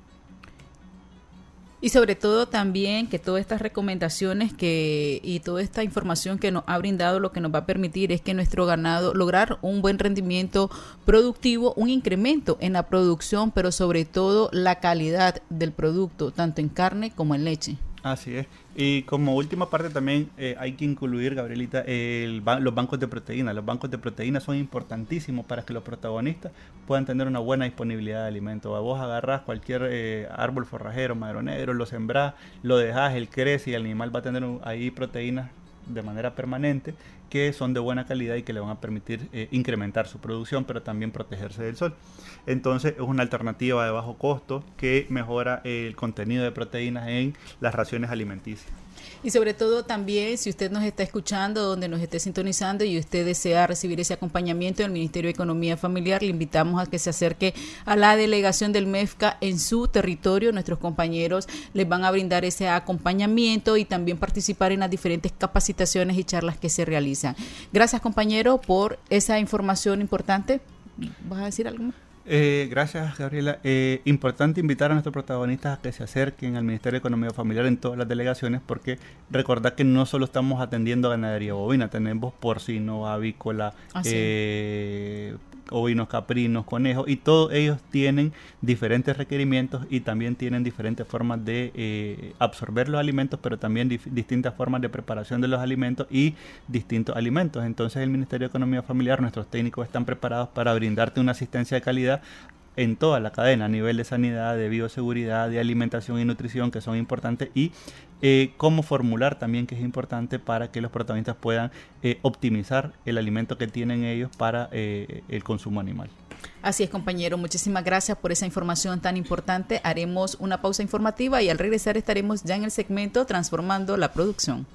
Y sobre todo también que todas estas recomendaciones y toda esta información que nos ha brindado, lo que nos va a permitir es que nuestro ganado lograr un buen rendimiento productivo, un incremento en la producción, pero sobre todo la calidad del producto, tanto en carne como en leche. Así es. Y como última parte también hay que incluir, Gabrielita, los bancos de proteína. Los bancos de proteína son importantísimos para que los protagonistas puedan tener una buena disponibilidad de alimentos. Vos agarrás cualquier árbol forrajero, madero negro, lo sembrás, lo dejás, él crece y el animal va a tener ahí proteínas de manera permanente que son de buena calidad y que le van a permitir incrementar su producción, pero también protegerse del sol. Entonces es una alternativa de bajo costo que mejora el contenido de proteínas en las raciones alimenticias. Y sobre todo también, si usted nos está escuchando, donde nos esté sintonizando y usted desea recibir ese acompañamiento del Ministerio de Economía Familiar, le invitamos a que se acerque a la delegación del MEFCA en su territorio. Nuestros compañeros les van a brindar ese acompañamiento y también participar en las diferentes capacitaciones y charlas que se realizan. Gracias, compañero, por esa información importante. ¿Vas a decir algo más? Gracias, Gabriela. Importante invitar a nuestros protagonistas a que se acerquen al Ministerio de Economía Familiar en todas las delegaciones, porque recordad que no solo estamos atendiendo ganadería bovina, tenemos porcino, avícola, ovinos, caprinos, conejos, y todos ellos tienen diferentes requerimientos y también tienen diferentes formas de absorber los alimentos, pero también distintas formas de preparación de los alimentos y distintos alimentos. Entonces el Ministerio de Economía Familiar, nuestros técnicos están preparados para brindarte una asistencia de calidad en toda la cadena, a nivel de sanidad, de bioseguridad, de alimentación y nutrición, que son importantes, y cómo formular también, que es importante para que los protagonistas puedan optimizar el alimento que tienen ellos para el consumo animal. Así es, compañero, muchísimas gracias por esa información tan importante. Haremos una pausa informativa y al regresar estaremos ya en el segmento Transformando la Producción.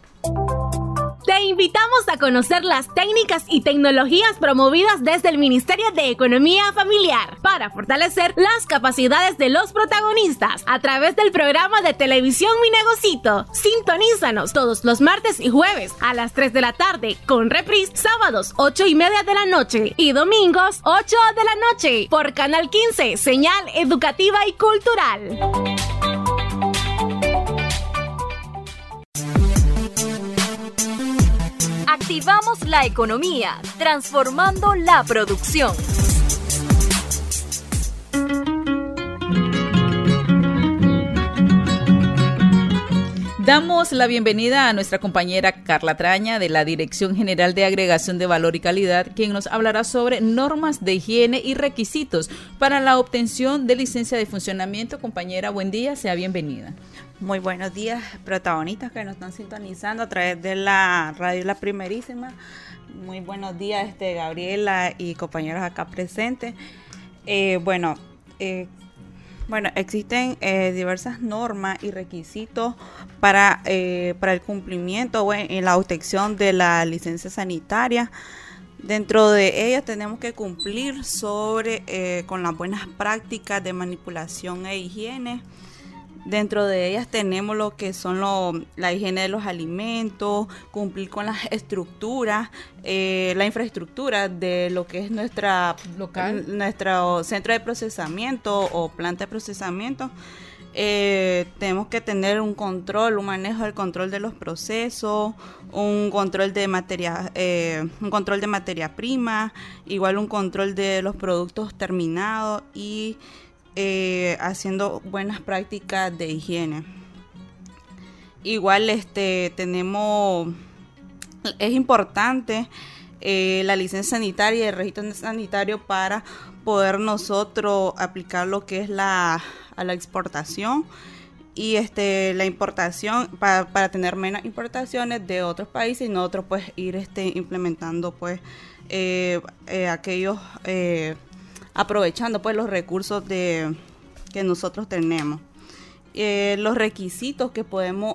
Te invitamos a conocer las técnicas y tecnologías promovidas desde el Ministerio de Economía Familiar para fortalecer las capacidades de los protagonistas a través del programa de televisión Mi Negocito. Sintonízanos todos los martes y jueves a las 3 de la tarde, con reprise sábados 8:30 de la noche y domingos 8 de la noche por Canal 15, señal educativa y cultural. Activamos la economía, transformando la producción. Damos la bienvenida a nuestra compañera Carla Traña de la Dirección General de Agregación de Valor y Calidad, quien nos hablará sobre normas de higiene y requisitos para la obtención de licencia de funcionamiento. Compañera, buen día, sea bienvenida. Muy buenos días, protagonistas que nos están sintonizando a través de la radio La Primerísima. Muy buenos días, Gabriela y compañeros acá presentes. Existen diversas normas y requisitos para el cumplimiento en la obtención de la licencia sanitaria. Dentro de ellas tenemos que cumplir con las buenas prácticas de manipulación e higiene. Dentro de ellas tenemos lo que son la higiene de los alimentos, cumplir con las estructuras, la infraestructura de lo que es nuestro centro de procesamiento o planta de procesamiento. Tenemos que tener un manejo del control de los procesos, un control de materia prima, igual un control de los productos terminados y haciendo buenas prácticas de higiene. Igual es importante la licencia sanitaria y el registro sanitario para poder nosotros aplicar lo que es a la exportación y la importación para tener menos importaciones de otros países y nosotros pues ir implementando pues aquellos aprovechando pues los recursos que nosotros tenemos. Los requisitos que podemos,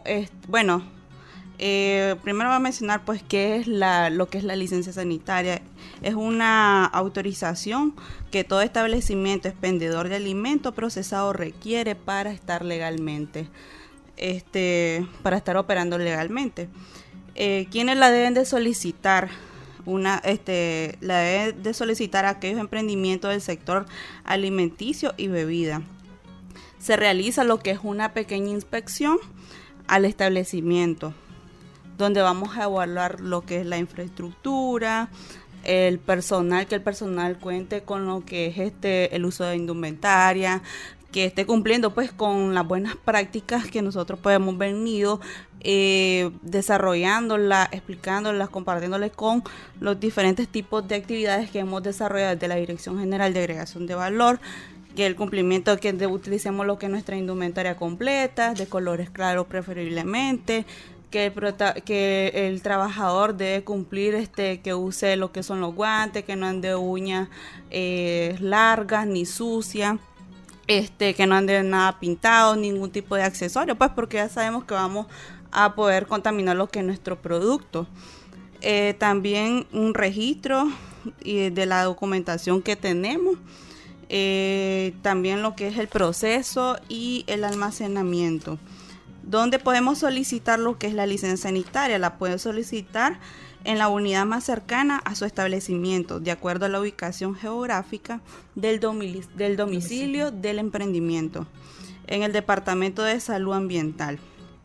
primero voy a mencionar pues qué es lo que es la licencia sanitaria. Es una autorización que todo establecimiento expendedor de alimentos procesados requiere para estar legalmente, para estar operando legalmente. ¿Quiénes la deben de solicitar? La deben de solicitar a aquellos emprendimientos del sector alimenticio y bebida. Se realiza lo que es una pequeña inspección al establecimiento, donde vamos a evaluar lo que es la infraestructura, el personal, que el personal cuente con lo que es el uso de indumentaria, que esté cumpliendo pues con las buenas prácticas que nosotros pues hemos venido desarrollándolas, explicándolas, compartiéndoles con los diferentes tipos de actividades que hemos desarrollado desde la Dirección General de Agregación de Valor, que el cumplimiento que utilicemos lo que es nuestra indumentaria completa, de colores claros preferiblemente, que el trabajador debe cumplir que use lo que son los guantes, que no ande uñas largas ni sucias, que no ande nada pintado, ningún tipo de accesorio, pues porque ya sabemos que vamos a poder contaminar lo que es nuestro producto. También un registro de la documentación que tenemos, también lo que es el proceso y el almacenamiento. ¿Dónde podemos solicitar lo que es la licencia sanitaria? La pueden solicitar en la unidad más cercana a su establecimiento, de acuerdo a la ubicación geográfica del domicilio del emprendimiento, en el Departamento de Salud Ambiental.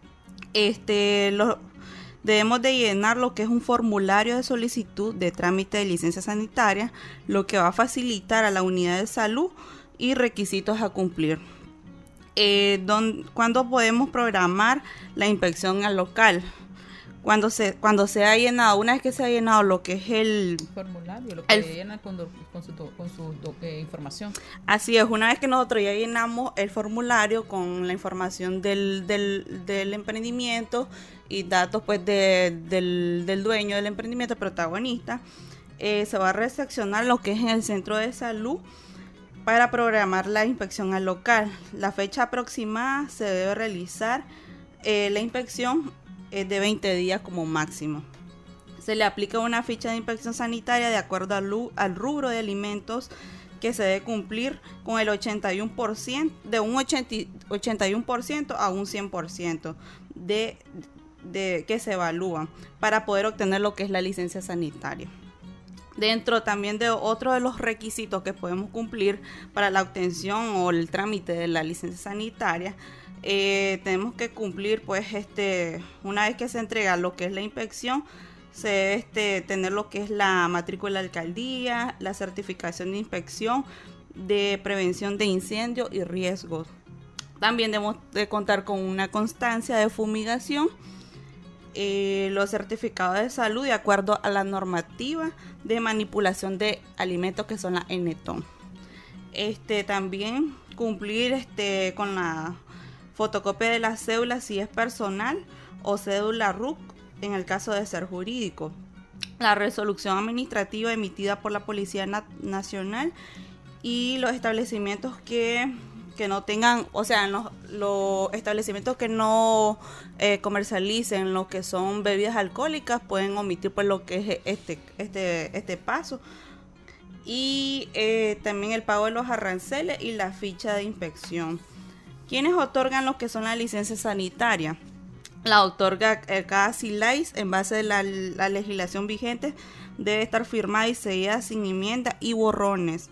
Debemos de llenar lo que es un formulario de solicitud de trámite de licencia sanitaria, lo que va a facilitar a la unidad de salud y requisitos a cumplir. ¿Cuándo podemos programar la inspección al local? Cuando se ha llenado, una vez que se ha llenado lo que es el formulario, lo que llena con su información. Así es, una vez que nosotros ya llenamos el formulario con la información del emprendimiento y datos pues del dueño del emprendimiento, protagonista, se va a recepcionar lo que es en el centro de salud para programar la inspección al local. La fecha aproximada se debe realizar la inspección de 20 días como máximo. Se le aplica una ficha de inspección sanitaria de acuerdo al rubro de alimentos que se debe cumplir con el 81%, de un 81% a un 100% de que se evalúan para poder obtener lo que es la licencia sanitaria. Dentro también de otro de los requisitos que podemos cumplir para la obtención o el trámite de la licencia sanitaria, tenemos que cumplir pues una vez que se entrega lo que es la inspección, se debe tener lo que es la matrícula de alcaldía, la certificación de inspección de prevención de incendios y riesgos. También debemos de contar con una constancia de fumigación, los certificados de salud de acuerdo a la normativa de manipulación de alimentos que son la NTOM. También cumplir con la fotocopia de la cédula si es personal o cédula RUC en el caso de ser jurídico. La resolución administrativa emitida por la Policía Nacional y los establecimientos que no tengan, o sea, los establecimientos que no comercialicen lo que son bebidas alcohólicas pueden omitir pues lo que es este paso. Y también el pago de los aranceles y la ficha de inspección. ¿Quiénes otorgan lo que son la licencia sanitaria? La otorga cada CILAIS en base de la legislación vigente, debe estar firmada y sellada sin enmienda y borrones.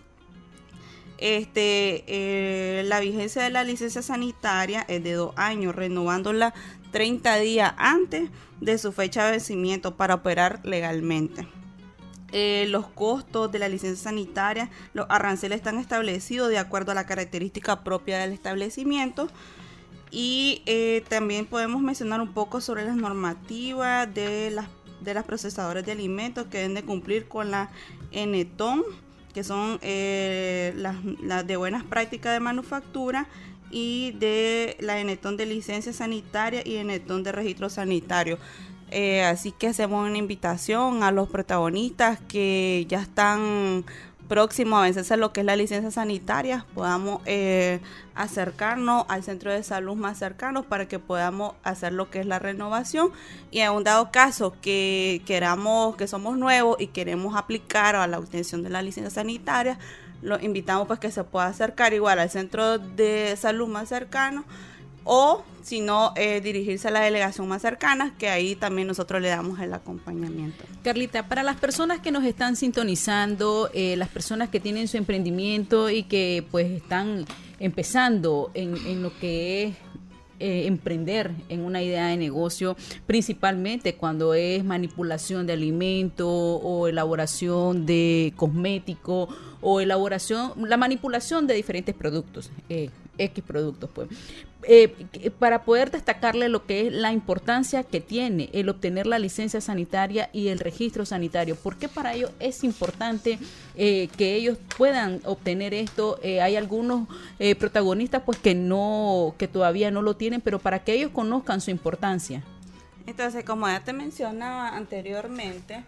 La vigencia de la licencia sanitaria es de 2 años, renovándola 30 días antes de su fecha de vencimiento para operar legalmente. Los costos de la licencia sanitaria, los aranceles están establecidos de acuerdo a la característica propia del establecimiento. Y también podemos mencionar un poco sobre las normativas de las procesadoras de alimentos que deben de cumplir con la ENETON, que son las de buenas prácticas de manufactura, y de la ENETON de licencia sanitaria y ENETON de registro sanitario. Así que hacemos una invitación a los protagonistas que ya están próximos a vencerse lo que es la licencia sanitaria, podamos acercarnos al centro de salud más cercano para que podamos hacer lo que es la renovación, y en un dado caso que queramos, que somos nuevos y queremos aplicar a la obtención de la licencia sanitaria, los invitamos pues que se pueda acercar igual al centro de salud más cercano, o si no, dirigirse a la delegación más cercana, que ahí también nosotros le damos el acompañamiento. Carlita, para las personas que nos están sintonizando, las personas que tienen su emprendimiento y que pues están empezando en lo que es emprender en una idea de negocio, principalmente cuando es manipulación de alimento o elaboración de cosméticos o la manipulación de diferentes productos, X productos, pues. Para poder destacarle lo que es la importancia que tiene el obtener la licencia sanitaria y el registro sanitario. ¿Por qué para ellos es importante que ellos puedan obtener esto? Hay algunos protagonistas pues que todavía no lo tienen, pero para que ellos conozcan su importancia. Entonces, como ya te mencionaba anteriormente,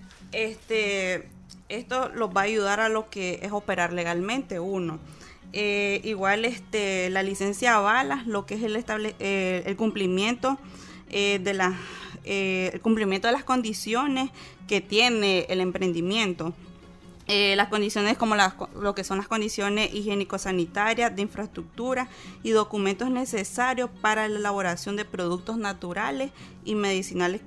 esto los va a ayudar a lo que es operar legalmente uno. Igual la licencia avala lo que es el cumplimiento el cumplimiento de las condiciones que tiene el emprendimiento. Las condiciones como lo que son las condiciones higiénico-sanitarias, de infraestructura y documentos necesarios para la elaboración de productos naturales y medicinales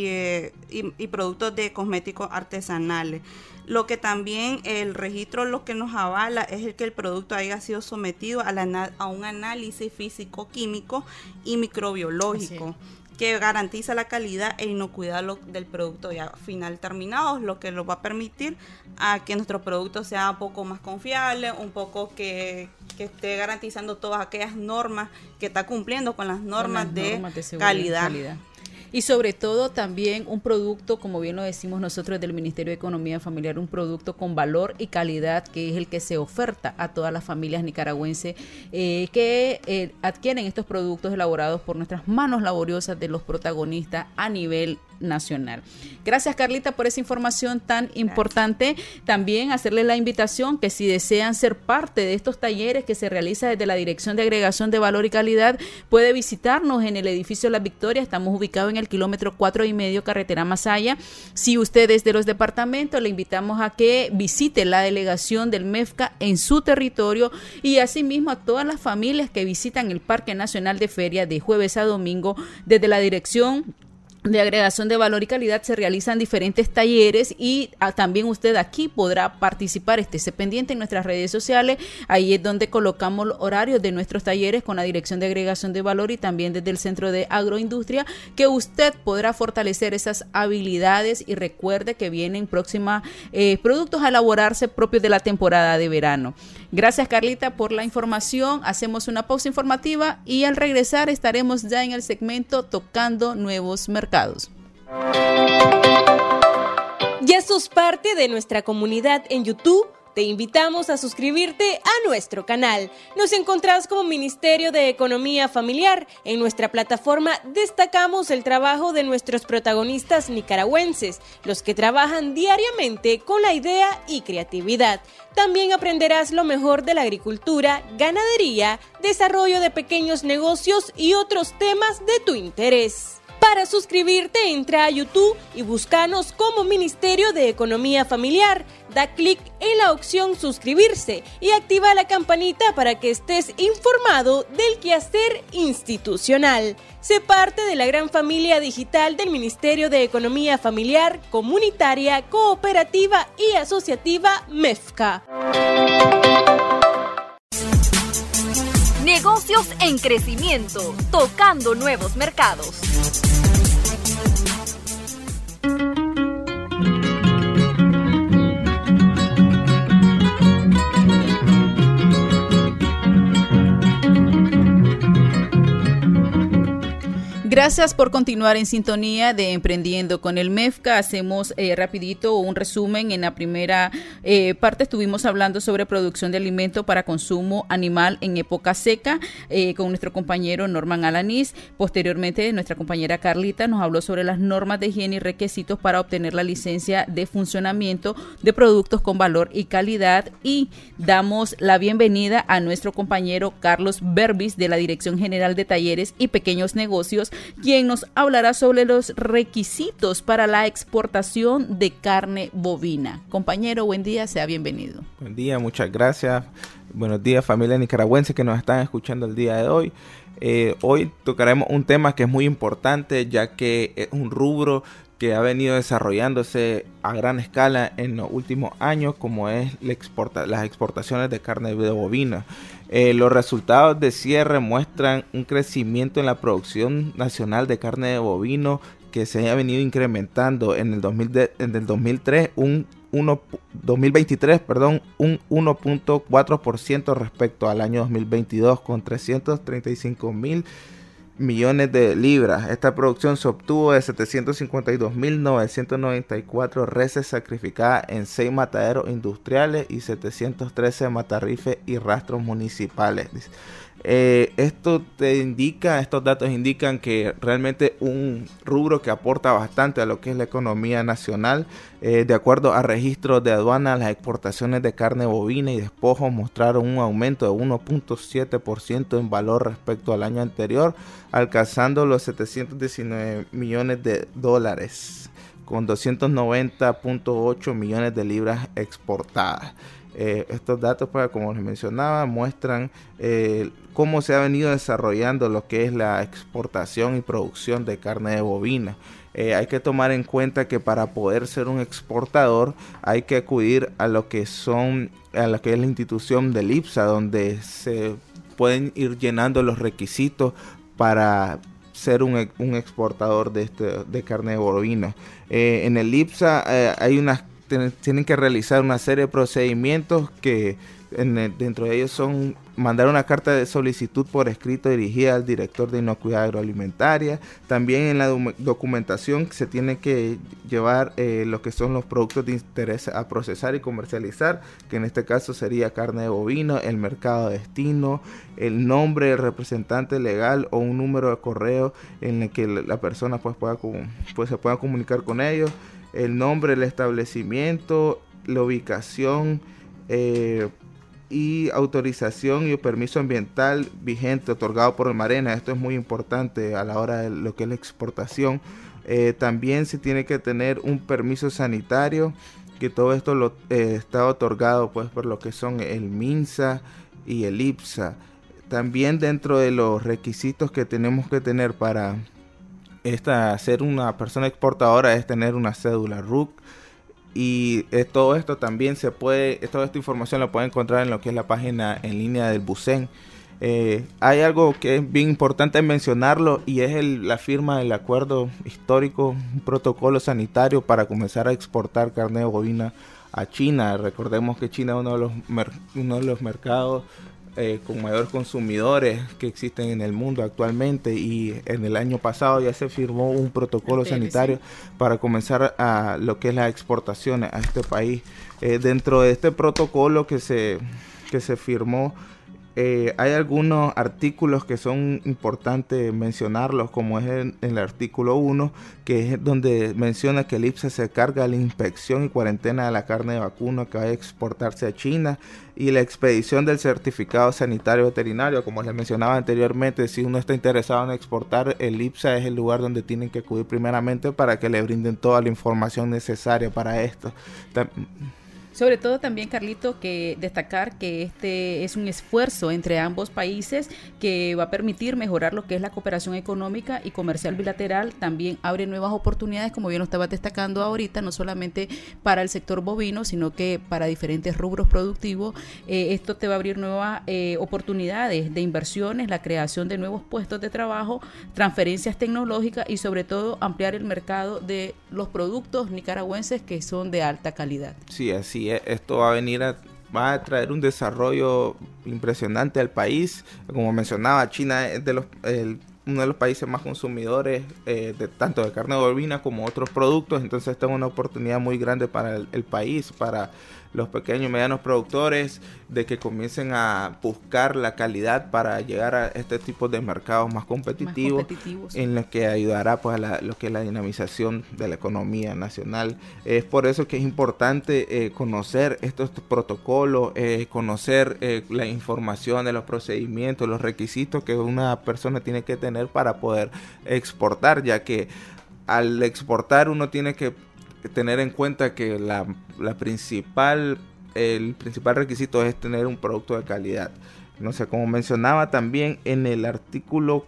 y productos de cosméticos artesanales. Lo que también el registro lo que nos avala es el que el producto haya sido sometido a un análisis físico-químico y microbiológico, que garantiza la calidad e inocuidad del producto ya final terminado, lo que nos va a permitir a que nuestro producto sea un poco más confiable, un poco que esté garantizando todas aquellas normas, que está cumpliendo con las normas de calidad. Y sobre todo también un producto, como bien lo decimos nosotros del Ministerio de Economía Familiar, un producto con valor y calidad, que es el que se oferta a todas las familias nicaragüenses que adquieren estos productos elaborados por nuestras manos laboriosas de los protagonistas a nivel nacional. Gracias, Carlita, por esa información tan importante. También hacerles la invitación que si desean ser parte de estos talleres que se realiza desde la Dirección de Agregación de Valor y Calidad, puede visitarnos en el edificio Las Victorias. Estamos ubicados en el kilómetro 4.5, carretera Masaya. Si usted es de los departamentos, le invitamos a que visite la delegación del MEFCA en su territorio, y asimismo a todas las familias que visitan el Parque Nacional de Feria de jueves a domingo. Desde la Dirección de Agregación de Valor y Calidad se realizan diferentes talleres, y también usted aquí podrá participar. Estése pendiente en nuestras redes sociales, ahí es donde colocamos los horarios de nuestros talleres con la Dirección de Agregación de Valor y también desde el Centro de Agroindustria, que usted podrá fortalecer esas habilidades. Y recuerde que vienen próximos productos a elaborarse propios de la temporada de verano. Gracias, Carlita, por la información. Hacemos una pausa informativa y al regresar estaremos ya en el segmento Tocando Nuevos Mercados. ¿Ya sos parte de nuestra comunidad en YouTube? Te invitamos a suscribirte a nuestro canal. Nos encontrás como Ministerio de Economía Familiar. En nuestra plataforma destacamos el trabajo de nuestros protagonistas nicaragüenses, los que trabajan diariamente con la idea y creatividad. También aprenderás lo mejor de la agricultura, ganadería, desarrollo de pequeños negocios y otros temas de tu interés. Para suscribirte, entra a YouTube y búscanos como Ministerio de Economía Familiar. Da clic en la opción suscribirse y activa la campanita para que estés informado del quehacer institucional. Sé parte de la gran familia digital del Ministerio de Economía Familiar, Comunitaria, Cooperativa y Asociativa MEFCA. Negocios en crecimiento, tocando nuevos mercados. Gracias por continuar en sintonía de Emprendiendo con el MEFCA. Hacemos rapidito un resumen. En la primera parte estuvimos hablando sobre producción de alimento para consumo animal en época seca con nuestro compañero Norman Alanís. Posteriormente, nuestra compañera Carlita nos habló sobre las normas de higiene y requisitos para obtener la licencia de funcionamiento de productos con valor y calidad. Y damos la bienvenida a nuestro compañero Carlos Berbis de la Dirección General de Talleres y Pequeños Negocios, quien nos hablará sobre los requisitos para la exportación de carne bovina. Compañero, buen día, sea bienvenido. Buen día, muchas gracias. Buenos días, familia nicaragüense que nos están escuchando el día de hoy. Hoy tocaremos un tema que es muy importante, ya que es un rubro que ha venido desarrollándose a gran escala en los últimos años, como es las exportaciones de carne de bovina. Los resultados de cierre muestran un crecimiento en la producción nacional de carne de bovino que se ha venido incrementando en el 2023, un 1.4% respecto al año 2022, con 335.000 millones de libras. Esta producción se obtuvo de 752.994 reses sacrificadas en 6 mataderos industriales y 713 matarrifes y rastros municipales. Estos datos indican que realmente un rubro que aporta bastante a lo que es la economía nacional. De acuerdo a registros de aduana, las exportaciones de carne bovina y despojos mostraron un aumento de 1.7% en valor respecto al año anterior, alcanzando los 719 millones de dólares, con 290.8 millones de libras exportadas. Estos datos, como les mencionaba, muestran cómo se ha venido desarrollando lo que es la exportación y producción de carne de bovina. Hay que tomar en cuenta que para poder ser un exportador hay que acudir a lo que es la institución del IPSA, donde se pueden ir llenando los requisitos para ser un exportador de carne de bovina. En el IPSA tienen que realizar una serie de procedimientos que dentro de ellos son mandar una carta de solicitud por escrito dirigida al director de inocuidad agroalimentaria. También en la documentación se tiene que llevar lo que son los productos de interés a procesar y comercializar, que en este caso sería carne de bovino, el mercado de destino, el nombre del representante legal o un número de correo en el que la persona se pueda comunicar con ellos, el nombre del establecimiento, la ubicación y autorización y permiso ambiental vigente otorgado por el Marena. Esto es muy importante a la hora de lo que es la exportación. También se tiene que tener un permiso sanitario, que todo esto está otorgado por lo que son el MINSA y el IPSA. También dentro de los requisitos que tenemos que tener para ser una persona exportadora es tener una cédula RUC. Y todo esto también toda esta información la pueden encontrar en lo que es la página en línea del BUSEN. Hay algo que es bien importante mencionarlo, y es la firma del acuerdo histórico, un protocolo sanitario para comenzar a exportar carne bovina a China. Recordemos que China es uno de los mercados con mayores consumidores que existen en el mundo actualmente, y en el año pasado ya se firmó un protocolo sanitario para comenzar a lo que es las exportaciones a este país. Dentro de este protocolo que se firmó, hay algunos artículos que son importantes mencionarlos, como es el artículo 1, que es donde menciona que el IPSA se carga de la inspección y cuarentena de la carne de vacuno que va a exportarse a China, y la expedición del certificado sanitario veterinario. Como les mencionaba anteriormente, si uno está interesado en exportar, el IPSA es el lugar donde tienen que acudir primeramente para que le brinden toda la información necesaria para esto. Sobre todo también, Carlito, que destacar que este es un esfuerzo entre ambos países que va a permitir mejorar lo que es la cooperación económica y comercial bilateral. También abre nuevas oportunidades, como bien lo estaba destacando ahorita, no solamente para el sector bovino, sino que para diferentes rubros productivos. Esto te va a abrir nuevas oportunidades de inversiones, la creación de nuevos puestos de trabajo, transferencias tecnológicas y sobre todo ampliar el mercado de los productos nicaragüenses que son de alta calidad. Sí, así es. Esto va a traer un desarrollo impresionante al país. Como mencionaba, China es uno de los países más consumidores de tanto de carne bovina como otros productos. Entonces esta es una oportunidad muy grande para el país, para los pequeños y medianos productores, de que comiencen a buscar la calidad para llegar a este tipo de mercados más competitivos. En lo que ayudará pues a lo que es la dinamización de la economía nacional. Es por eso que es importante conocer estos protocolos, conocer la información de los procedimientos, los requisitos que una persona tiene que tener para poder exportar, ya que al exportar uno tiene que tener en cuenta que el principal requisito es tener un producto de calidad. No sé, como mencionaba también en el artículo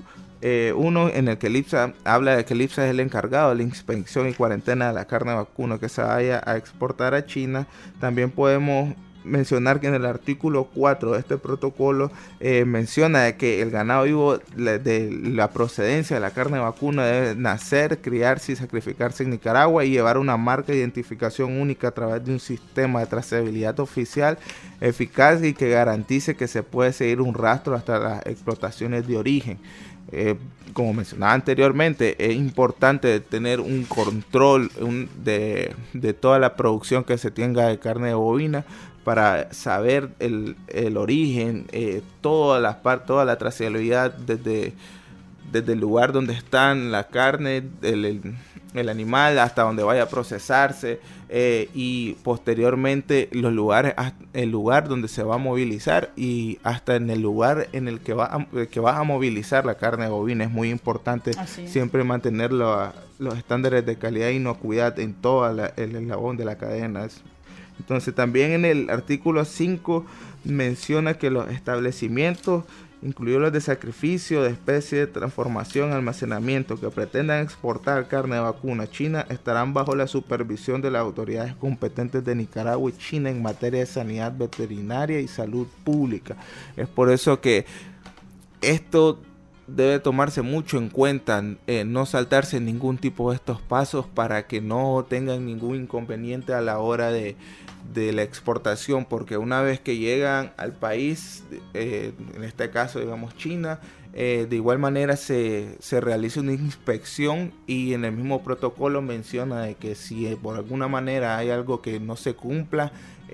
1, en el que el IPSA habla de que el IPSA es el encargado de la inspección y cuarentena de la carne vacuna que se vaya a exportar a China. También podemos mencionar que en el artículo 4 de este protocolo menciona de que el ganado vivo de la procedencia de la carne vacuna debe nacer, criarse y sacrificarse en Nicaragua y llevar una marca de identificación única a través de un sistema de trazabilidad oficial eficaz y que garantice que se puede seguir un rastro hasta las explotaciones de origen. Como mencionaba anteriormente, es importante tener un control de toda la producción que se tenga de carne bovina para saber el origen, toda la trazabilidad desde el lugar donde está la carne, el animal, hasta donde vaya a procesarse, y posteriormente el lugar donde se va a movilizar y hasta en el lugar en el que vas a movilizar la carne bovina. Es muy importante siempre mantener los estándares de calidad e inocuidad en todo el eslabón de la cadena. Entonces también en el artículo 5 menciona que los establecimientos, incluidos los de sacrificio de especie, de transformación, almacenamiento, que pretendan exportar carne de vacuna a China, estarán bajo la supervisión de las autoridades competentes de Nicaragua y China en materia de sanidad veterinaria y salud pública. Es por eso que esto debe tomarse mucho en cuenta, no saltarse ningún tipo de estos pasos para que no tengan ningún inconveniente a la hora de la exportación, porque una vez que llegan al país, en este caso digamos China, de igual manera se realiza una inspección y en el mismo protocolo menciona de que si por alguna manera hay algo que no se cumpla,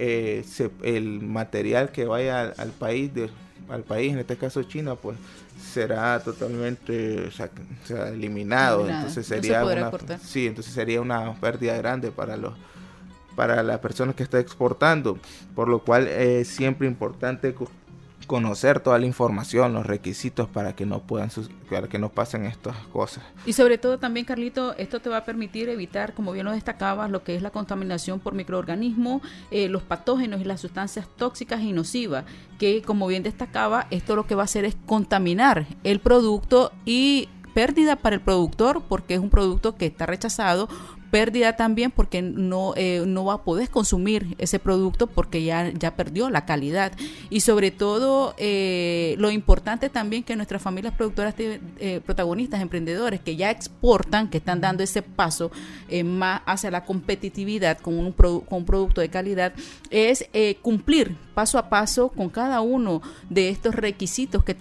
el material que vaya al país, en este caso China, pues será totalmente eliminado. Entonces sería una pérdida grande para las personas que está exportando, por lo cual es siempre importante conocer toda la información, los requisitos para que no pasen estas cosas. Y sobre todo también, Carlito, esto te va a permitir evitar, como bien lo destacabas, lo que es la contaminación por microorganismos, los patógenos y las sustancias tóxicas y nocivas, que como bien destacaba, esto lo que va a hacer es contaminar el producto y pérdida para el productor porque es un producto que está rechazado, pérdida también porque no va a poder consumir ese producto porque ya perdió la calidad. Y sobre todo lo importante también que nuestras familias productoras, protagonistas, emprendedores que ya exportan, que están dando ese paso más hacia la competitividad con un producto de calidad, es cumplir paso a paso con cada uno de estos requisitos que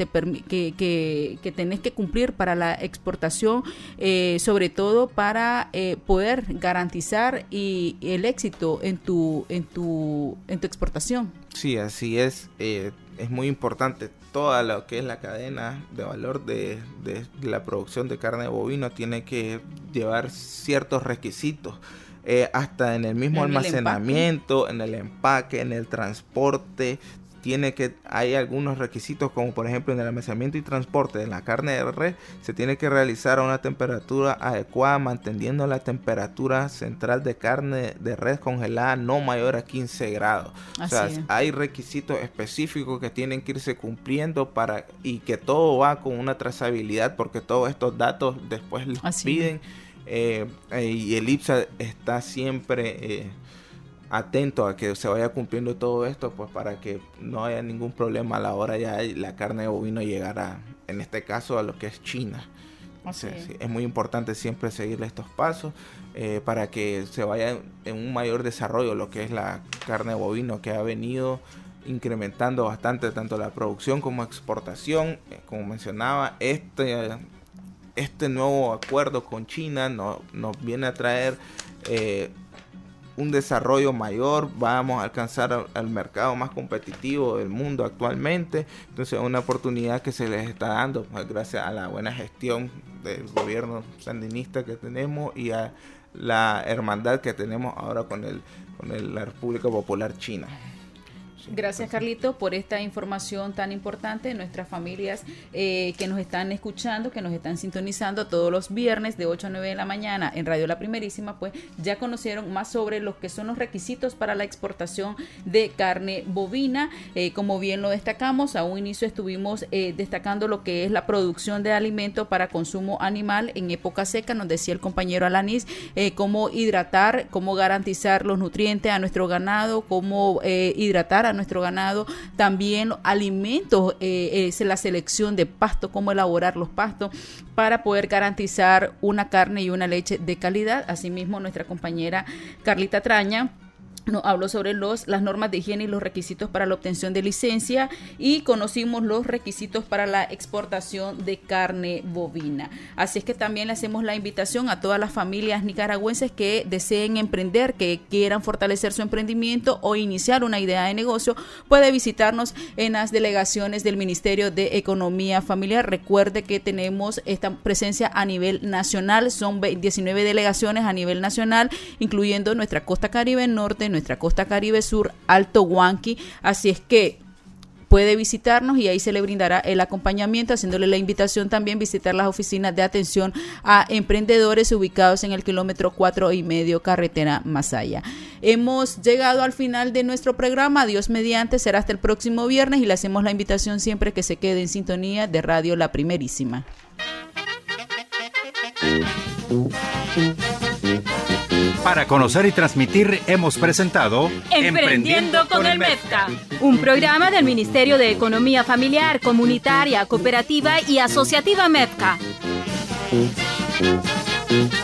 tenés que cumplir para la exportación, sobre todo para poder garantizar el éxito en tu exportación. Sí, así es. Es muy importante toda lo que es la cadena de valor de la producción de carne bovina tiene que llevar ciertos requisitos. Hasta en el mismo almacenamiento, en el empaque, en el transporte, hay algunos requisitos, como por ejemplo en el almacenamiento y transporte de la carne de res, se tiene que realizar a una temperatura adecuada, manteniendo la temperatura central de carne de res congelada no mayor a 15 grados. Hay requisitos específicos que tienen que irse cumpliendo y que todo va con una trazabilidad, porque todos estos datos después los piden. Y el IPSA está siempre atento a que se vaya cumpliendo todo esto, pues para que no haya ningún problema a la hora ya la carne de bovino llegará, en este caso, a lo que es China. Sí, es muy importante siempre seguir estos pasos para que se vaya en un mayor desarrollo lo que es la carne de bovino, que ha venido incrementando bastante tanto la producción como exportación. Como mencionaba, este nuevo acuerdo con China nos viene a traer un desarrollo mayor. Vamos a alcanzar al mercado más competitivo del mundo actualmente. Entonces es una oportunidad que se les está dando, pues, gracias a la buena gestión del gobierno sandinista que tenemos y a la hermandad que tenemos ahora con la República Popular China. Gracias, Carlito, por esta información tan importante de nuestras familias que nos están escuchando, que nos están sintonizando todos los viernes de 8 a 9 de la mañana en Radio La Primerísima. Pues ya conocieron más sobre los que son los requisitos para la exportación de carne bovina. Como bien lo destacamos, a un inicio estuvimos destacando lo que es la producción de alimentos para consumo animal en época seca. Nos decía el compañero Alanis cómo hidratar, cómo garantizar los nutrientes a nuestro ganado, cómo hidratar a nuestro ganado, también alimentos, la selección de pasto, cómo elaborar los pastos para poder garantizar una carne y una leche de calidad. Asimismo, nuestra compañera Carlita Traña nos habló sobre las normas de higiene y los requisitos para la obtención de licencia, y conocimos los requisitos para la exportación de carne bovina. Así es que también le hacemos la invitación a todas las familias nicaragüenses que deseen emprender, que quieran fortalecer su emprendimiento o iniciar una idea de negocio. Puede visitarnos en las delegaciones del Ministerio de Economía Familiar. Recuerde que tenemos esta presencia a nivel nacional, son 19 delegaciones a nivel nacional, incluyendo nuestra costa Caribe Norte, nuestra costa Caribe Sur, Alto Huanqui. Así es que puede visitarnos y ahí se le brindará el acompañamiento, haciéndole la invitación también visitar las oficinas de atención a emprendedores ubicados en el kilómetro 4.5 carretera Masaya. Hemos llegado al final de nuestro programa. Dios mediante, será hasta el próximo viernes, y le hacemos la invitación siempre que se quede en sintonía de Radio La Primerísima. Para conocer y transmitir hemos presentado Emprendiendo con el MEFCA, un programa del Ministerio de Economía Familiar, Comunitaria, Cooperativa y Asociativa MEFCA.